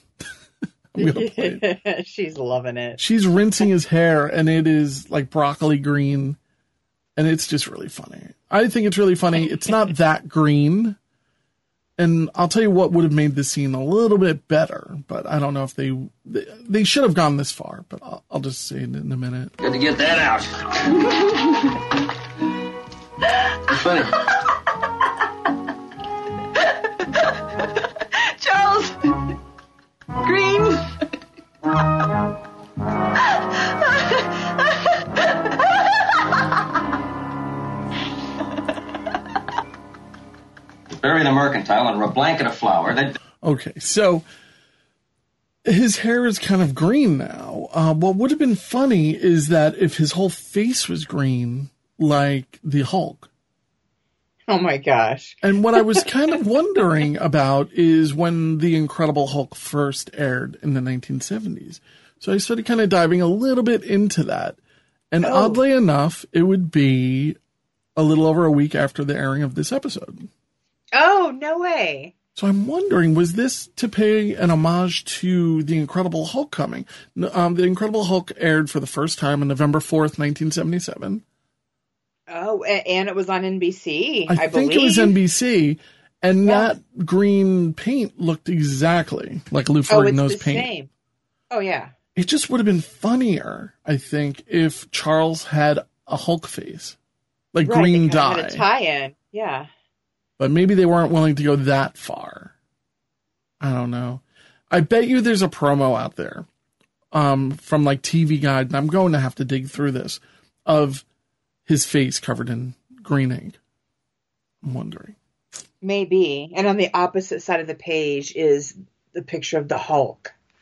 C: She's loving it.
A: She's rinsing his hair, and it is like broccoli green, and it's just really funny. I think it's really funny. It's not that green, and I'll tell you what would have made this scene a little bit better, but I don't know if they should have gone this far, but I'll just say it in a minute.
O: Good to get that out. It's funny.
N: Charles! Green!
R: Bury the mercantile under a blanket of flour.
A: Okay, so his hair is kind of green now. What would have been funny is that if his whole face was green, like the Hulk.
C: Oh my gosh.
A: And what I was kind of wondering about is when The Incredible Hulk first aired in the 1970s. So I started kind of diving a little bit into that. And oddly enough, it would be a little over a week after the airing of this episode.
C: Oh, no way.
A: So I'm wondering, was this to pay an homage to The Incredible Hulk coming? The Incredible Hulk aired for the first time on November 4th, 1977.
C: Oh, and it was on NBC,
A: I think
C: believe.
A: it was NBC, and that green paint looked exactly like Lou Ferrigno's paint.
C: Same. Oh, yeah.
A: It just would have been funnier, I think, if Charles had a Hulk face. Like green dye.
C: Had a tie-in, yeah.
A: But maybe they weren't willing to go that far. I don't know. I bet you there's a promo out there from like TV Guide, and I'm going to have to dig through this, of his face covered in green ink. I'm wondering.
C: Maybe. And on the opposite side of the page is the picture of the Hulk.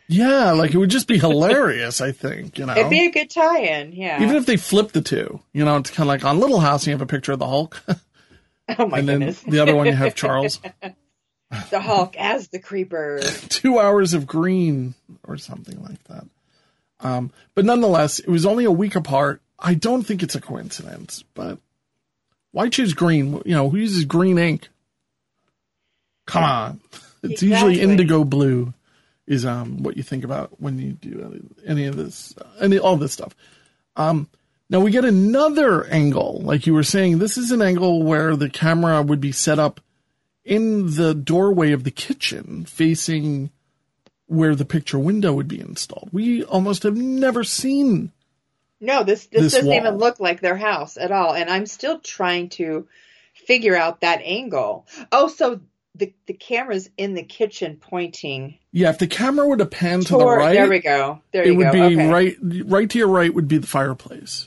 A: Yeah, like it would just be hilarious, I think,
C: It'd be a good tie-in, yeah.
A: Even if they flip the two, it's kind of like on Little House, you have a picture of the Hulk.
C: Oh my
A: goodness. Then the other one, you have Charles.
C: The Hulk as the creeper.
A: 2 hours of green or something like that. But nonetheless, it was only a week apart. I don't think it's a coincidence, but why choose green? Who uses green ink? Come on. It's usually indigo blue is what you think about when you do any of this, all this stuff. Now we get another angle. Like you were saying, this is an angle where the camera would be set up in the doorway of the kitchen facing where the picture window would be installed. We almost have never seen
C: No, this doesn't
A: wall.
C: even look like their house at all. And I'm still trying to figure out that angle. Oh, so the camera's in the kitchen pointing.
A: Yeah, if the camera would have panned to the right.
C: There we go. There you
A: go. It would be
C: okay.
A: right to your right would be the fireplace.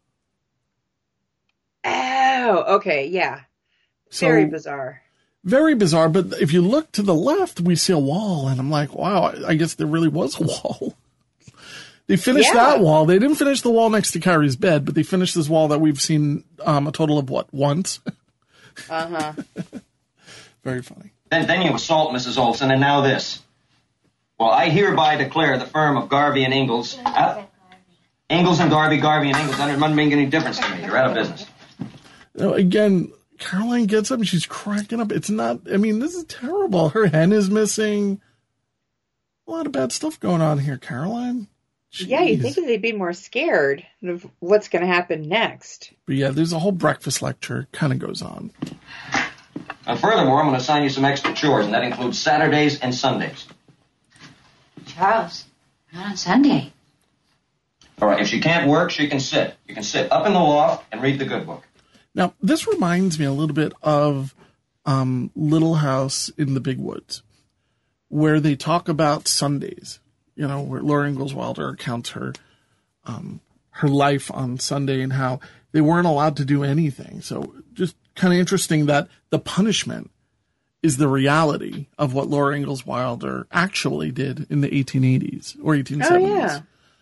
C: Oh, okay, yeah. Very bizarre.
A: Very bizarre, but if you look to the left, we see a wall, and I'm like, wow, I guess there really was a wall. They finished that wall. They didn't finish the wall next to Carrie's bed, but they finished this wall that we've seen a total of, once?
C: Uh-huh.
A: Very funny.
R: Then you assault Mrs. Olson, and now this. Well, I hereby declare the firm of Garvey and Ingalls... Ingalls and Garvey, Garvey and Ingalls, doesn't make any difference to me. You're out of business.
A: Again, Caroline gets up and she's cracking up. It's not, this is terrible. Her hen is missing. A lot of bad stuff going on here, Caroline. Jeez.
C: Yeah, you'd think that they'd be more scared of what's going to happen next.
A: But yeah, there's a whole breakfast lecture kind of goes on.
R: And furthermore, I'm going to assign you some extra chores, and that includes Saturdays and Sundays.
J: Charles, not on Sunday.
R: All right, if she can't work, she can sit. You can sit up in the loft and read the good book.
A: Now, this reminds me a little bit of Little House in the Big Woods, where they talk about Sundays, where Laura Ingalls Wilder accounts her life on Sunday and how they weren't allowed to do anything. So just kind of interesting that the punishment is the reality of what Laura Ingalls Wilder actually did in the 1880s or 1870s.
C: Oh, yeah.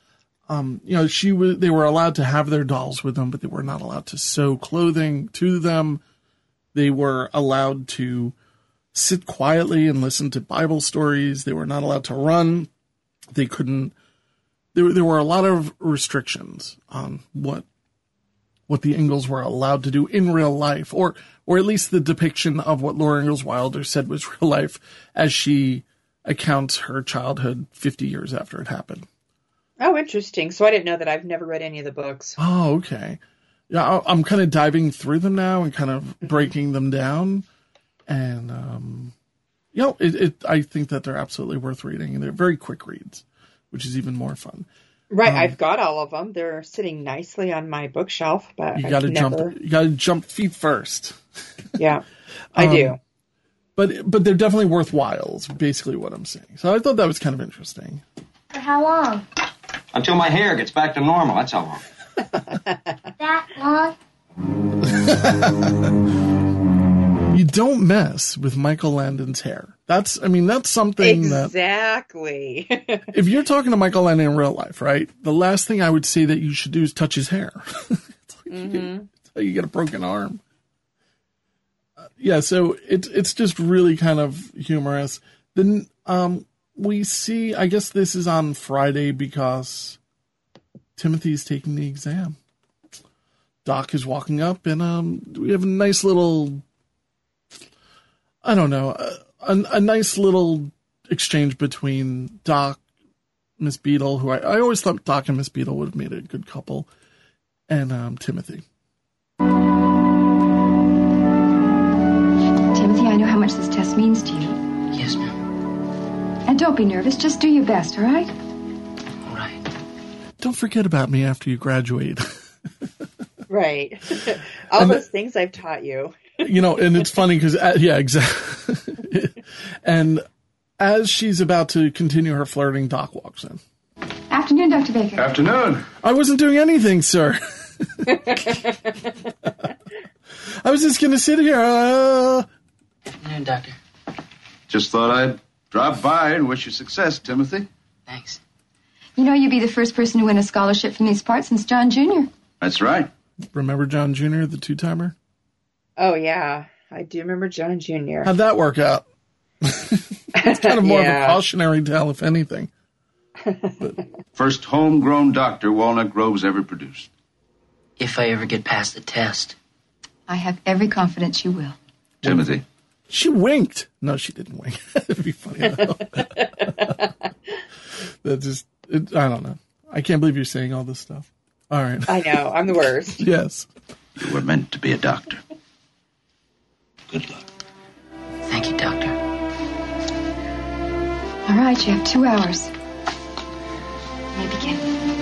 A: They were allowed to have their dolls with them, but they were not allowed to sew clothing to them. They were allowed to sit quietly and listen to Bible stories. They were not allowed to run. They couldn't. There were a lot of restrictions on what the Ingalls were allowed to do in real life, or at least the depiction of what Laura Ingalls Wilder said was real life, as she accounts her childhood 50 years after it happened.
C: Oh, interesting. So I didn't know that. I've never read any of the books.
A: Oh, okay. Yeah, I'm kind of diving through them now and kind of breaking them down. And, I think that they're absolutely worth reading. And they're very quick reads, which is even more fun.
C: Right. I've got all of them. They're sitting nicely on my bookshelf, but
A: you got to jump feet first.
C: Yeah, I do.
A: But they're definitely worthwhile is basically what I'm saying. So I thought that was kind of interesting.
G: For how long?
R: Until my hair gets back to normal, that's how long.
G: That long?
A: You don't mess with Michael Landon's hair. That's something
C: exactly.
A: If you're talking to Michael Landon in real life, right, the last thing I would say that you should do is touch his hair. It's like you get a broken arm. So it's just really kind of humorous. Then we see, I guess this is on Friday because Timothy's taking the exam. Doc is walking up, and we have a nice little, I don't know, a nice little exchange between Doc, Miss Beadle, who I always thought Doc and Miss Beadle would have made a good couple, and Timothy.
D: Timothy, I know how much this test means to you.
E: Yes, ma'am.
D: And don't be nervous. Just do your best, all right?
E: All right.
A: Don't forget about me after you graduate.
C: Right. All those things I've taught you.
A: And it's funny because, exactly. And as she's about to continue her flirting, Doc walks in.
D: Afternoon, Dr. Baker.
K: Afternoon.
A: I wasn't doing anything, sir. I was just going to sit here.
E: Afternoon, Doctor.
K: Just thought I'd drop by and wish you success, Timothy.
J: Thanks.
D: You know, you'd be the first person to win a scholarship from these parts since John Jr.
L: That's right.
A: Remember John Jr., the two-timer?
C: Oh, yeah. I do remember John Jr.
A: How'd that work out? It's kind of more of a cautionary tale, if anything.
K: First homegrown doctor Walnut Grove's ever produced.
E: If I ever get past the test.
D: I have every confidence you will.
K: Timothy.
A: She winked. No, she didn't wink. That'd be funny. That just, I don't know. I can't believe you're saying all this stuff. All right.
C: I know. I'm the worst.
A: Yes.
K: You were meant to be a doctor.
E: Good luck. Thank you, Doctor.
D: All right, you have 2 hours. May begin.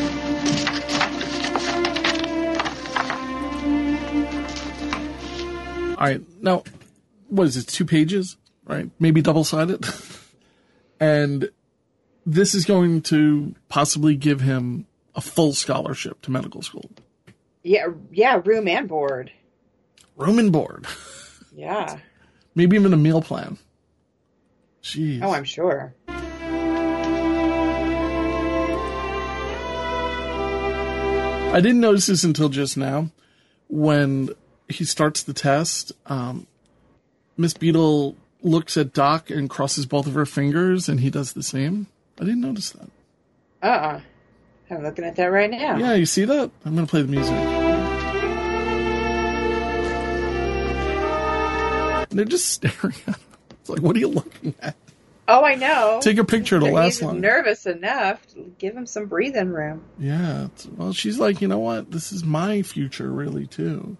A: All right. Now, what is it? 2 pages, right? Maybe double-sided. And this is going to possibly give him a full scholarship to medical school.
C: Yeah, room and board.
A: Room and board.
C: Yeah.
A: Maybe even a meal plan. Jeez.
C: Oh, I'm sure.
A: I didn't notice this until just now. When he starts the test, Miss Beadle looks at Doc and crosses both of her fingers, and he does the same. I didn't notice that.
C: I'm looking at that right now.
A: Yeah, you see that? I'm going to play the music. And they're just staring at him. It's like, what are you looking at?
C: Oh, I know.
A: Take a picture to last
C: He's
A: long.
C: nervous enough. Give him some breathing room.
A: Yeah. Well, she's like, you know what? This is my future, really, too.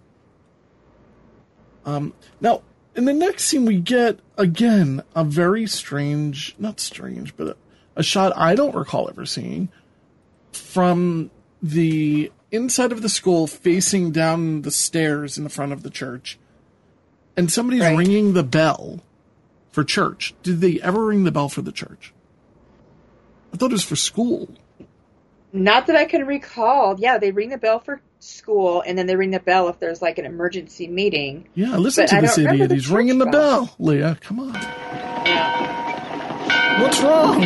A: Now, in the next scene, we get, again, a very strange, not strange, but a shot I don't recall ever seeing from the inside of the school facing down the stairs in the front of the church. And somebody's ringing the bell for church. Did they ever ring the bell for the church? I thought it was for school.
C: Not that I can recall. Yeah, they ring the bell for school, and then they ring the bell if there's like an emergency meeting.
A: Yeah, listen to this idiot. He's ringing the bell. Leah, come on.
C: Yeah.
A: What's wrong?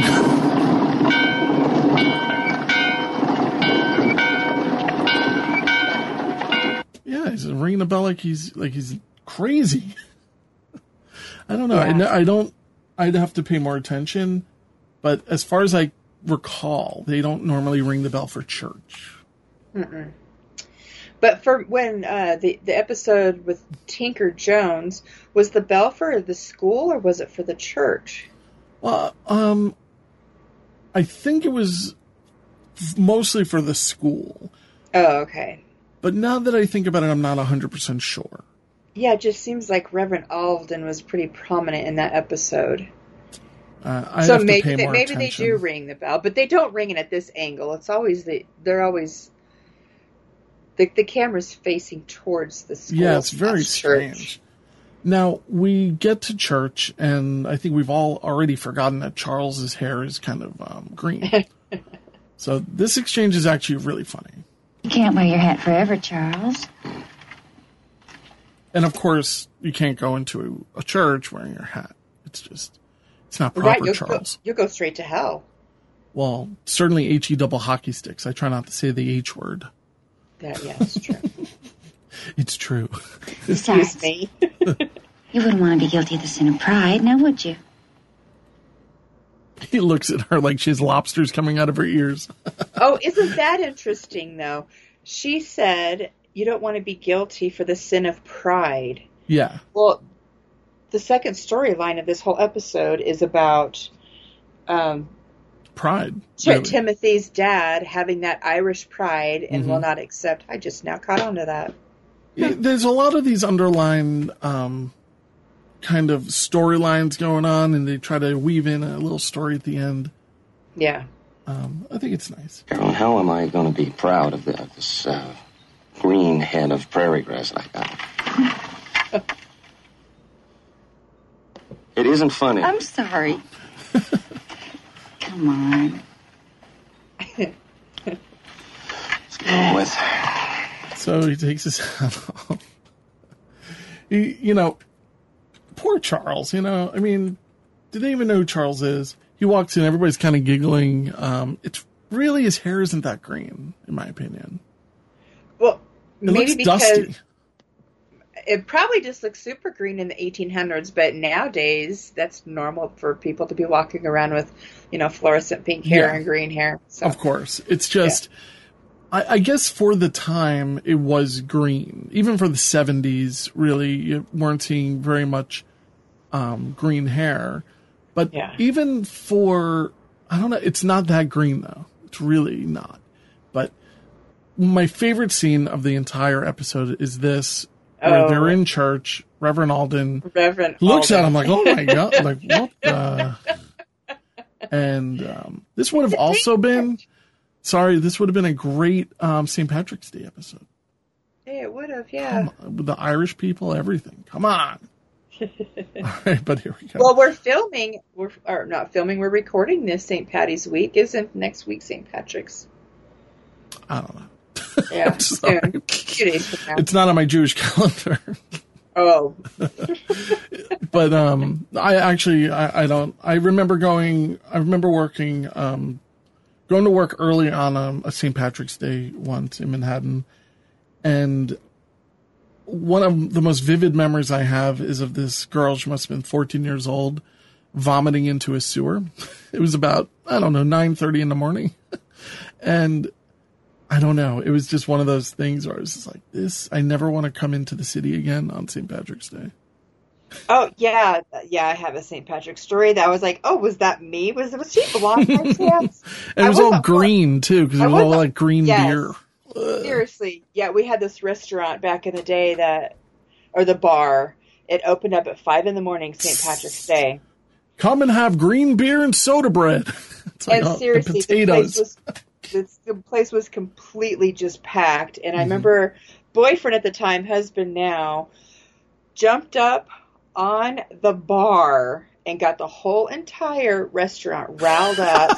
A: Yeah, he's ringing the bell like he's crazy. I don't know. Yeah. I'd have to pay more attention, but as far as I recall, they don't normally ring the bell for church.
C: Mm-mm. But for when the episode with Tinker Jones, was the bell for the school or was it for the church?
A: Well, I think it was mostly for the school.
C: Oh, okay.
A: But now that I think about it, I'm not 100% sure.
C: Yeah, it just seems like Reverend Alden was pretty prominent in that episode.
A: So
C: maybe they do ring the bell, but they don't ring it at this angle. It's always the camera's facing towards the school.
A: Yeah, it's very strange. Now, we get to church, and I think we've all already forgotten that Charles's hair is kind of green. So this exchange is actually really funny.
G: You can't wear your hat forever, Charles.
A: And of course, you can't go into a church wearing your hat. It's not proper, Charles.
C: You'll go straight to hell.
A: Well, certainly HE double hockey sticks. I try not to say the H word.
C: It's true.
A: It's true.
C: Excuse me.
G: You wouldn't want to be guilty of the sin of pride, now would you?
A: He looks at her like she has lobsters coming out of her ears.
C: Oh, isn't that interesting, though? She said you don't want to be guilty for the sin of pride.
A: Yeah.
C: Well, the second storyline of this whole episode is about
A: pride. Really.
C: Timothy's dad having that Irish pride and will not accept. I just now caught on to that.
A: Yeah, there's a lot of these underlined kind of storylines going on, and they try to weave in a little story at the end.
C: Yeah.
A: I think it's nice.
T: Carol, how am I going to be proud of this green head of prairie grass I got? It isn't funny.
G: I'm sorry. Come on.
T: Let's go with.
A: So he takes his hat off. Poor Charles, I mean, do they even know who Charles is? he walks in, everybody's kind of giggling. It's really, his hair isn't that green, in my opinion.
C: Well,
A: It
C: maybe
A: looks
C: because
A: dusty.
C: it probably just looks super green in the 1800s, but nowadays that's normal for people to be walking around with, fluorescent pink hair
A: Yeah.
C: and green hair. So.
A: Of course. It's just, I guess for the time, it was green. Even for the 70s, really, you weren't seeing very much green hair. But even for, I don't know, it's not that green, though. It's really not. But my favorite scene of the entire episode is this, where they're in church, Reverend Alden looks at him like, oh my God, like, what the... And this would have also been, this would have been a great St. Patrick's Day episode.
C: Hey, it would have, yeah.
A: Come on, with the Irish people, everything. Come on. All right, but here we go.
C: Well, we're recording this St. Patty's week. Isn't next week St. Patrick's?
A: I don't know.
C: Yeah, soon. A few days from now.
A: It's not on my Jewish calendar.
C: Oh.
A: But I remember working, going to work early on a St. Patrick's Day once in Manhattan. And one of the most vivid memories I have is of this girl, she must have been 14 years old, vomiting into a sewer. It was about, 9:30 in the morning. And I don't know. It was just one of those things where I was just like, I never want to come into the city again on St. Patrick's Day.
C: Oh, yeah. Yeah, I have a St. Patrick's story that was like, oh, was that me? Was she belong to us?
A: And it was all green, too, because it was all like green beer.
C: Seriously. Yeah, we had this restaurant back in the day or the bar. It opened up at 5 a.m, St. Patrick's Day.
A: Come and have green beer and soda bread. It's like,
C: And seriously, the place was completely just packed. And I remember boyfriend at the time, husband now, jumped up on the bar and got the whole entire restaurant riled up.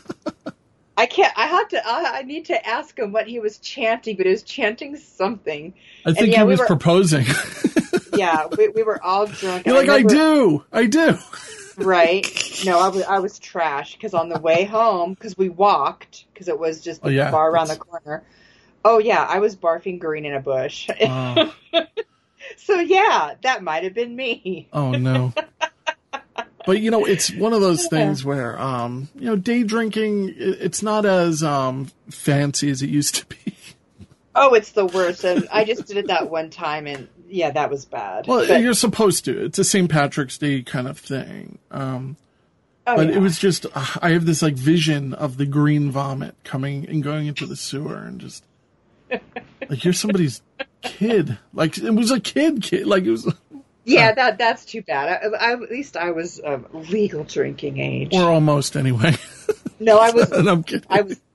C: I need to ask him what he was chanting, but he was chanting something.
A: I think he was proposing.
C: Yeah, we were all drunk.
A: You're like, I do.
C: Right. No, I was trash because on the way home, because we walked, because it was just the bar around the corner. Oh, yeah, I was barfing green in a bush. So, yeah, that might have been me.
A: Oh, no. But, it's one of those things where, day drinking, it's not as fancy as it used to be.
C: Oh, it's the worst. And I just did it that one time, and, yeah, that was bad.
A: Well, you're supposed to. It's a St. Patrick's Day kind of thing. It was just, I have this, vision of the green vomit coming and going into the sewer and just, you're somebody's kid. It was a kid. It was...
C: Yeah, that's too bad. At least I was of legal drinking age.
A: Or almost, anyway.
C: No, I was.
A: I'm kidding.
C: I was.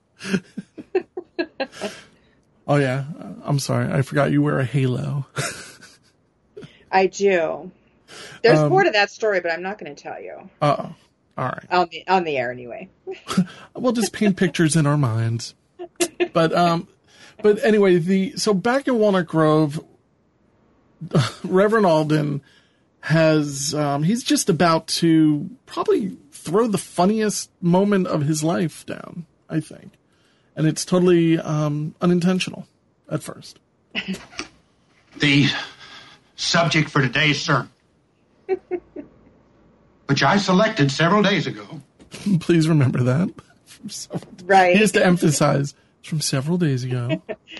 A: Oh, yeah. I'm sorry. I forgot you wear a halo.
C: I do. There's more to that story, but I'm not going to tell you.
A: Uh-oh. All right.
C: On the air, anyway.
A: We'll just paint pictures in our minds. But anyway, so back in Walnut Grove, Reverend Alden he's just about to probably throw the funniest moment of his life down, I think. And it's totally unintentional at first.
Q: The subject for today's sermon, which I selected several days ago.
A: Please remember that.
C: Right.
A: He has to emphasize from several days ago.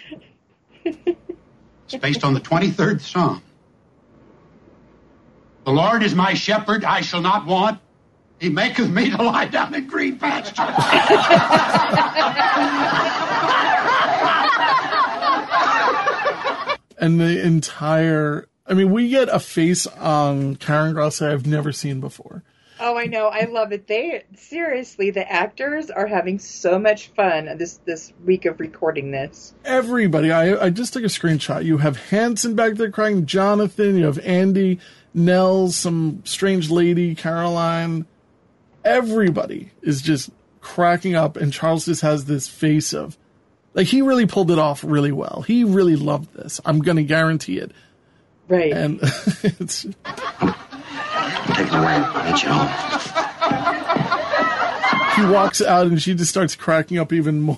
Q: It's based on the 23rd Psalm. The Lord is my shepherd, I shall not want. He maketh me to lie down in green pastures.
A: And the entire... we get a face on Karen Gross I've never seen before.
C: Oh, I know. I love it. The actors are having so much fun this week of recording this.
A: Everybody. I just took a screenshot. You have Hanson back there crying, Jonathan, you have Andy, Nels, some strange lady, Caroline. Everybody is just cracking up, and Charles just has this face of... he really pulled it off really well. He really loved this. I'm going to guarantee it.
C: Right.
A: And it's...
T: Take it away. I'll get you home.
A: he walks out and she just starts cracking up even more.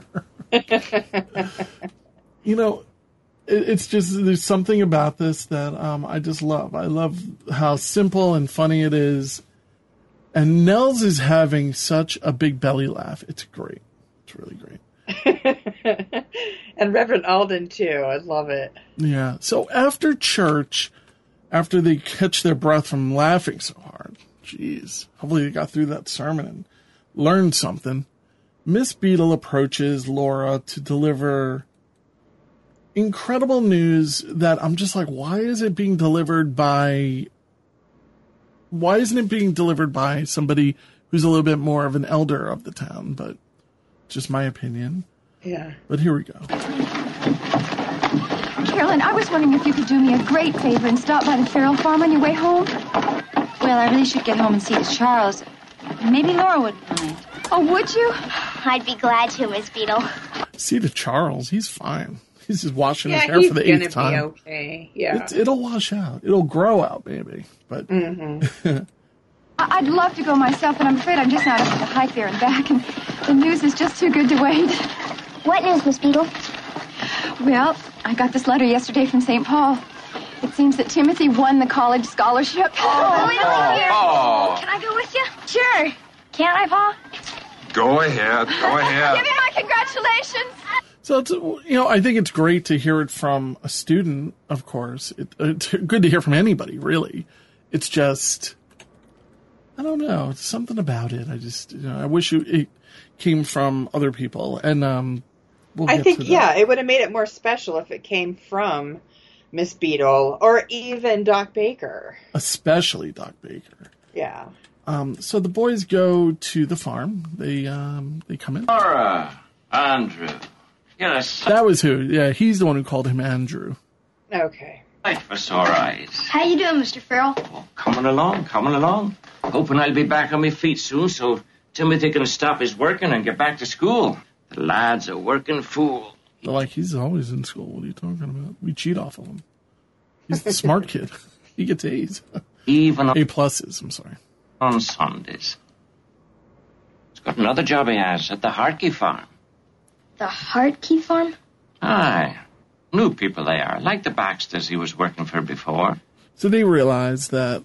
A: You know, it's just, there's something about this that I just love. I love how simple and funny it is. And Nels is having such a big belly laugh. It's great. It's really great.
C: And Reverend Alden, too. I love it.
A: Yeah. So after church, after they catch their breath from laughing so hard, jeez, hopefully they got through that sermon and learned something, Miss Beadle approaches Laura to deliver incredible news that I'm just like, why isn't it being delivered by somebody who's a little bit more of an elder of the town? But just my opinion.
C: Yeah.
A: But here we go.
D: Carolyn, I was wondering if you could do me a great favor and stop by the Farrell farm on your way home.
G: Well, I really should get home and see to Charles. Maybe Laura wouldn't mind.
D: Oh, would you?
G: I'd be glad to, Miss Beadle.
A: See to Charles. He's fine. He's just washing his hair for the 8th time.
C: He's gonna be okay. Yeah.
A: It'll wash out. It'll grow out, baby. But
D: I'd love to go myself, but I'm afraid I'm just not up to the hike there and back, and the news is just too good to wait.
G: What news, Miss Beadle?
D: Well, I got this letter yesterday from St. Paul. It seems that Timothy won the college scholarship.
G: Oh. Can I go with you? Sure. Can't I, Pa?
P: Go ahead. Go ahead.
D: Give me my congratulations.
A: So, it's, I think it's great to hear it from a student, of course. It's good to hear from anybody, really. It's just, I don't know. It's something about it. I just, I wish it came from other people. And
C: I think, it would have made it more special if it came from Miss Beadle or even Doc Baker.
A: Especially Doc Baker.
C: Yeah.
A: So the boys go to the farm. They come in.
P: Laura, Andrew. Yes.
A: That was who. Yeah, he's the one who called him Andrew.
C: Okay.
P: That's all right.
F: How you doing, Mr. Farrell?
P: Coming along. Hoping I'll be back on my feet soon so Timothy can stop his working and get back to school. The lad's a working fool.
A: Like, he's always in school. What are you talking about? We cheat off of him. He's the smart kid. He gets A's.
P: Even
A: A pluses, I'm sorry.
P: On Sundays. He's got another job he has at the Hartke farm.
F: The Hartke farm?
P: Aye. New people they are, like the Baxters he was working for before.
A: So they realize that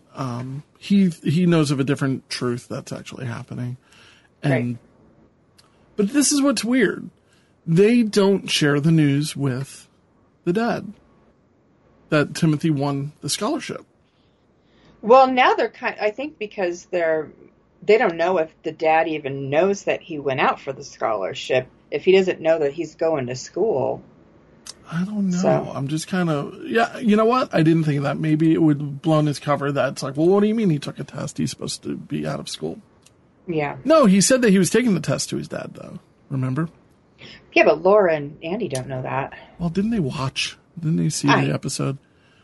A: he knows of a different truth that's actually happening. And But this is what's weird. They don't share the news with the dad that Timothy won the scholarship.
C: Well, now they're I think because they don't know if the dad even knows that he went out for the scholarship. If he doesn't know that he's going to school.
A: I don't know.
C: So.
A: I'm just kind of, you know what? I didn't think of that. Maybe it would have blown his cover. That's like, well, what do you mean he took a test? He's supposed to be out of school.
C: Yeah.
A: No, he said that he was taking the test to his dad, though. Remember?
C: Yeah, but Laura and Andy don't know that.
A: Well, didn't they watch? Didn't they see the episode?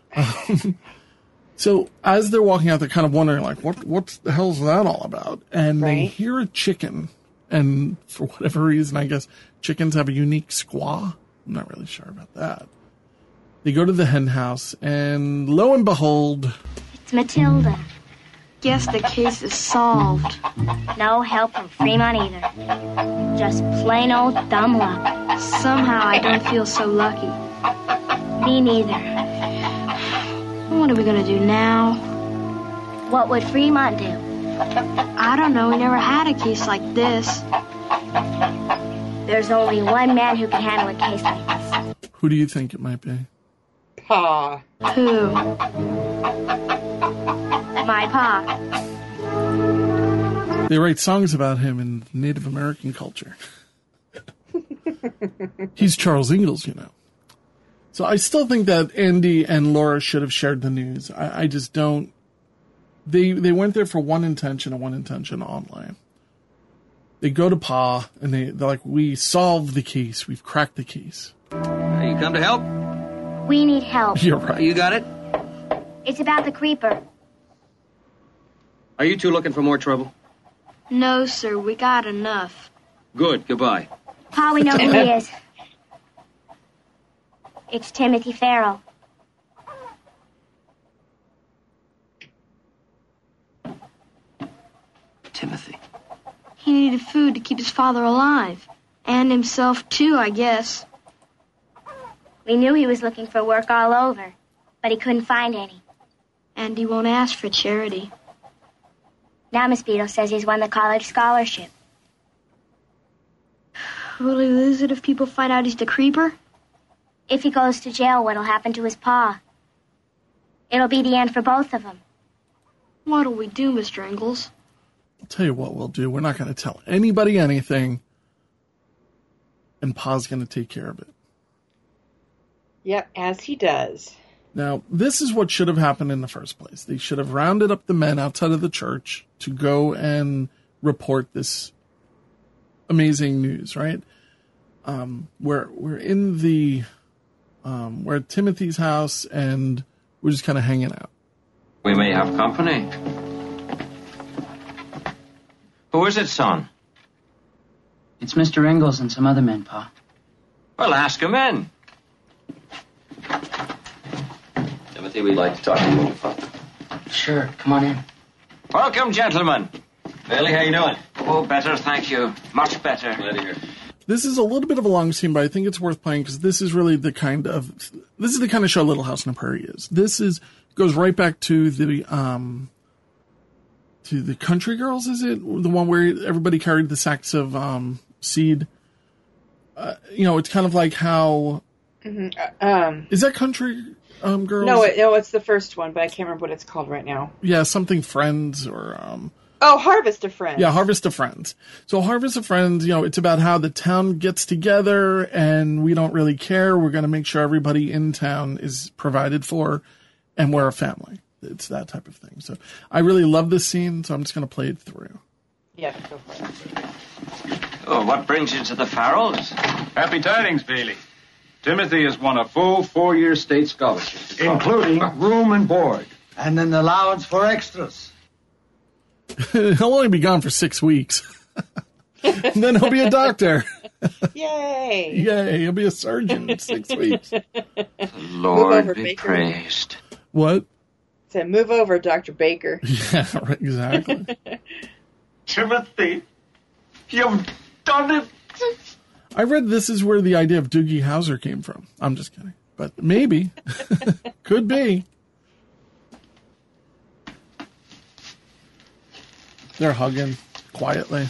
A: So as they're walking out, they're kind of wondering, like, what the hell's that all about? And they hear a chicken. And for whatever reason, I guess chickens have a unique squaw. I'm not really sure about that. They go to the hen house, and lo and behold...
G: It's Matilda.
F: Guess the case is solved.
G: No help from Fremont either. Just plain old dumb luck.
F: Somehow I don't feel so lucky.
G: Me neither.
F: What are we gonna do now?
G: What would Fremont do?
F: I don't know. We never had a case like this.
G: There's only one man who can handle a case like this.
A: Who do you think it might be?
C: Pa.
F: Who?
G: My pa.
A: They write songs about him in Native American culture. He's Charles Ingalls, you know. So I still think that Andy and Laura should have shared the news. I just don't. They went there for one intention and one intention online. They go to Pa, and they're like, we solved the case. We've cracked the case.
O: You come to help?
G: We need help.
A: You're right.
O: You got it?
G: It's about the creeper.
O: Are you two looking for more trouble?
F: No, sir. We got enough.
O: Good. Goodbye.
G: Pa, we know who he is. It's Timothy Farrell.
O: Timothy.
F: He needed food to keep his father alive. And himself, too, I guess.
G: We knew he was looking for work all over, but he couldn't find any.
F: And he won't ask for charity.
G: Now Miss Beadle says he's won the college scholarship.
F: Will he lose it if people find out he's the creeper?
G: If he goes to jail, what'll happen to his pa? It'll be the end for both of them.
F: What'll we do, Mr. Ingalls?
A: I'll tell you what we'll do. We're not going to tell anybody anything. And Pa's going to take care of it.
C: Yep, as he does.
A: Now, this is what should have happened in the first place. They should have rounded up the men outside of the church to go and report this amazing news, right? We're in the we're at Timothy's house and we're just kind of hanging out.
O: We may have company. Who is it, son?
E: It's Mr. Ingalls and some other men, Pa.
O: Well, ask him in.
T: Timothy, we'd like to talk to you, Father.
E: Sure, come on in.
O: Welcome, gentlemen.
T: Bailey, how you doing?
O: Oh, better, thank you. Much better.
T: Glad to hear.
A: This is a little bit of a long scene, but I think it's worth playing because this is really the kind of show Little House on the Prairie is. Goes right back to the Country Girls. Is it the one where everybody carried the sacks of seed? It's kind of like how is that Country Girls?
C: No, it's the first one, but I can't remember what it's called right now.
A: Yeah, something Friends or
C: Harvest of Friends.
A: Yeah, Harvest of Friends. So Harvest of Friends, it's about how the town gets together and we don't really care. We're going to make sure everybody in town is provided for and we're a family. It's that type of thing. So I really love this scene, so I'm just going to play it through.
C: Yeah, go for it.
O: Oh, what brings you to the Farrells?
M: Happy tidings, Bailey. Timothy has won a full 4-year state scholarship.
I: Including room and board. And an allowance for extras.
A: He'll only be gone for 6 weeks. And then he'll be a doctor.
C: Yay!
A: Yay, he'll be a surgeon in 6 weeks.
O: The Lord
C: over,
O: be
C: Baker.
O: praised.
A: What?
C: So move over, Dr. Baker.
A: Yeah, right, exactly.
O: Timothy, you've done it.
A: I read this is where the idea of Doogie Howser came from. I'm just kidding. But maybe. Could be. They're hugging quietly.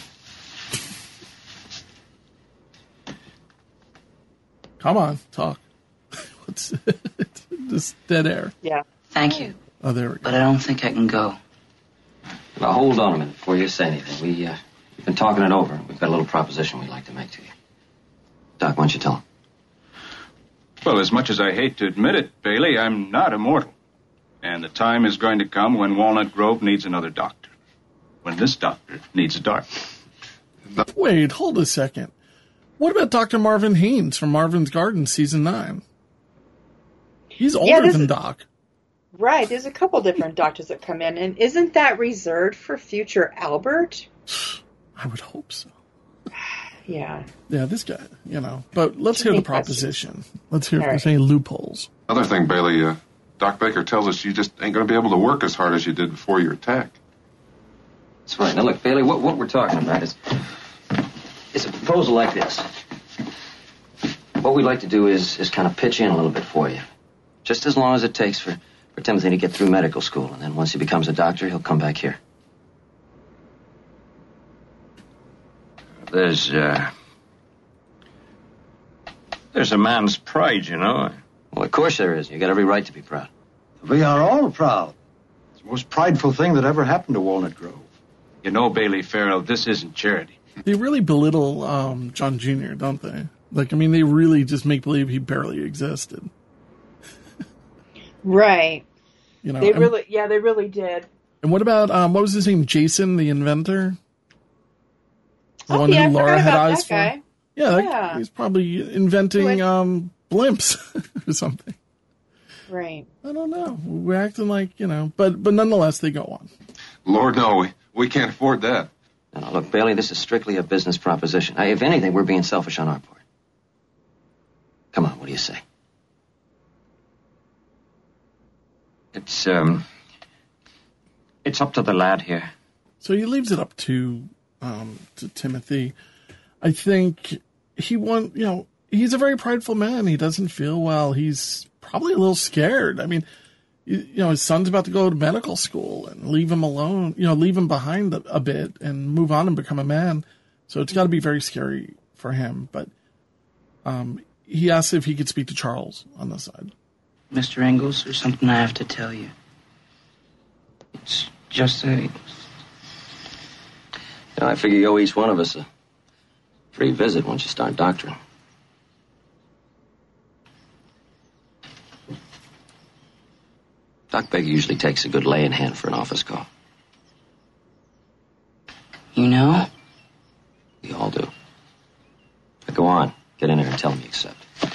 A: Come on, talk. It's just dead air.
C: Yeah.
E: Thank you.
A: Oh, there we go.
E: But I don't think I can go.
T: Now, hold on a minute before you say anything. We've been talking it over. We've got a little proposition we'd like to make to you. Doc, why don't you tell him?
M: Well, as much as I hate to admit it, Bailey, I'm not immortal. And the time is going to come when Walnut Grove needs another doctor. When this doctor needs a doctor.
A: Wait, hold a second. What about Dr. Marvin Haynes from Marvin's Garden, Season 9? He's older than Doc.
C: Right, there's a couple different doctors that come in, and isn't that reserved for future Albert?
A: I would hope so.
C: Yeah.
A: Yeah, this guy, But let's hear the proposition. Let's hear if there's any loopholes.
H: Another thing, Bailey, Doc Baker tells us you just ain't going to be able to work as hard as you did before your attack.
T: That's right. Now, look, Bailey, what we're talking about is a proposal like this. What we'd like to do is kind of pitch in a little bit for you. Just as long as it takes for Timothy to get through medical school. And then once he becomes a doctor, he'll come back here.
O: There's a man's pride,
T: Well, of course there is. You got every right to be proud.
I: We are all proud. It's the most prideful thing that ever happened to Walnut Grove.
M: Bailey Farrell, this isn't charity.
A: They really belittle John Jr., don't they? They really just make believe he barely existed.
C: Right. They
A: And
C: really did.
A: what about, what was his name? Jason, the inventor? The one
C: I
A: who Laura
C: forgot
A: had
C: about
A: eyes
C: that guy.
A: for? Yeah, he's probably inventing blimps or something.
C: Right.
A: I don't know. We're acting like, but nonetheless, they go on.
H: Lord, no, we can't afford that.
T: Now, look, Bailey, this is strictly a business proposition. If anything, we're being selfish on our part. Come on, what do you say?
O: It's up to the lad here.
A: So he leaves it up to to Timothy. I think he's a very prideful man. He doesn't feel well. He's probably a little scared. I mean, his son's about to go to medical school and leave him alone, leave him behind a bit and move on and become a man. So it's got to be very scary for him. But he asked if he could speak to Charles on the side.
E: Mr. Ingalls, there's something I have to tell you. It's just
T: I figure you owe each one of us a free visit once you start doctoring. Doc Baker usually takes a good lay-in hand for an office call.
E: You know?
T: We all do. But go on. Get in there and tell him you accept.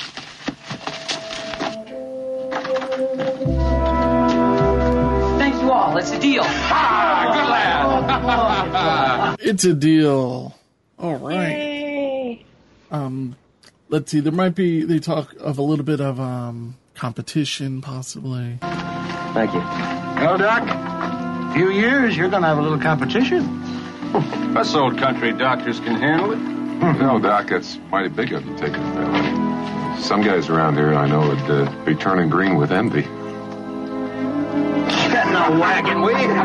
E: Thank you all. It's a deal.
H: Good lad.
A: It's a deal. All right.
C: Yay.
A: Let's see. They talk of a little bit of competition, possibly.
T: Thank you.
I: Well, Doc, few years, you're going to have a little competition.
M: Us old country doctors can handle it.
H: No, Doc, that's mighty big of you taking it that way. Some guys around here I know would be turning green with envy.
I: Get in a wagon, will you?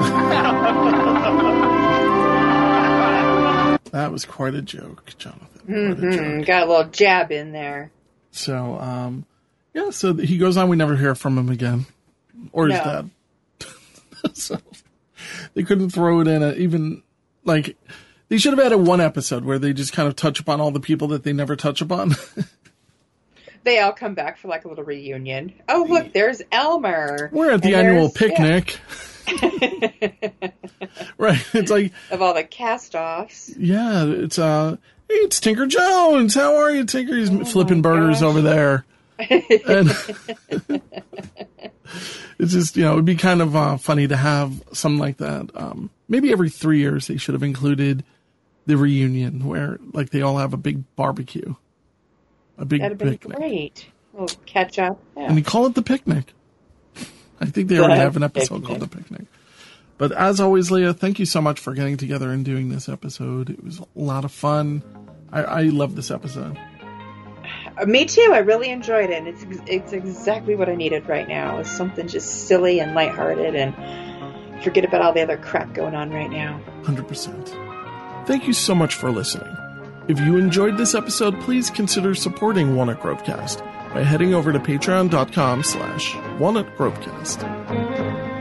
A: That was quite a joke, Jonathan.
C: Mm-hmm. Got a little jab in there.
A: So, so he goes on. We never hear from him again. Or his dad. So they couldn't throw it in they should have had one episode where they just kind of touch upon all the people that they never touch upon.
C: They all come back for like a little reunion. Oh, look, there's Elmer.
A: We're at the annual picnic.
C: Yeah.
A: Right. It's like
C: of all the cast-offs.
A: Yeah, it's hey, it's Tinker Jones. How are you, Tinker? He's flipping burgers over there. And it's just, it would be kind of funny to have something like that. Maybe every 3 years they should have included the reunion where, they all have a big barbecue. A big
C: That'd
A: picnic.
C: Be great. We'll catch up. Yeah.
A: And you call it The Picnic. I think they already have an episode called The Picnic. But as always, Leah, thank you so much for getting together and doing this episode. It was a lot of fun. I love this episode.
C: Me too. I really enjoyed it. It's exactly what I needed right now. It's something just silly and lighthearted and forget about all the other crap going on right now.
A: 100%. Thank you so much for listening. If you enjoyed this episode, please consider supporting Walnut Grovecast by heading over to patreon.com/WalnutGrovecast.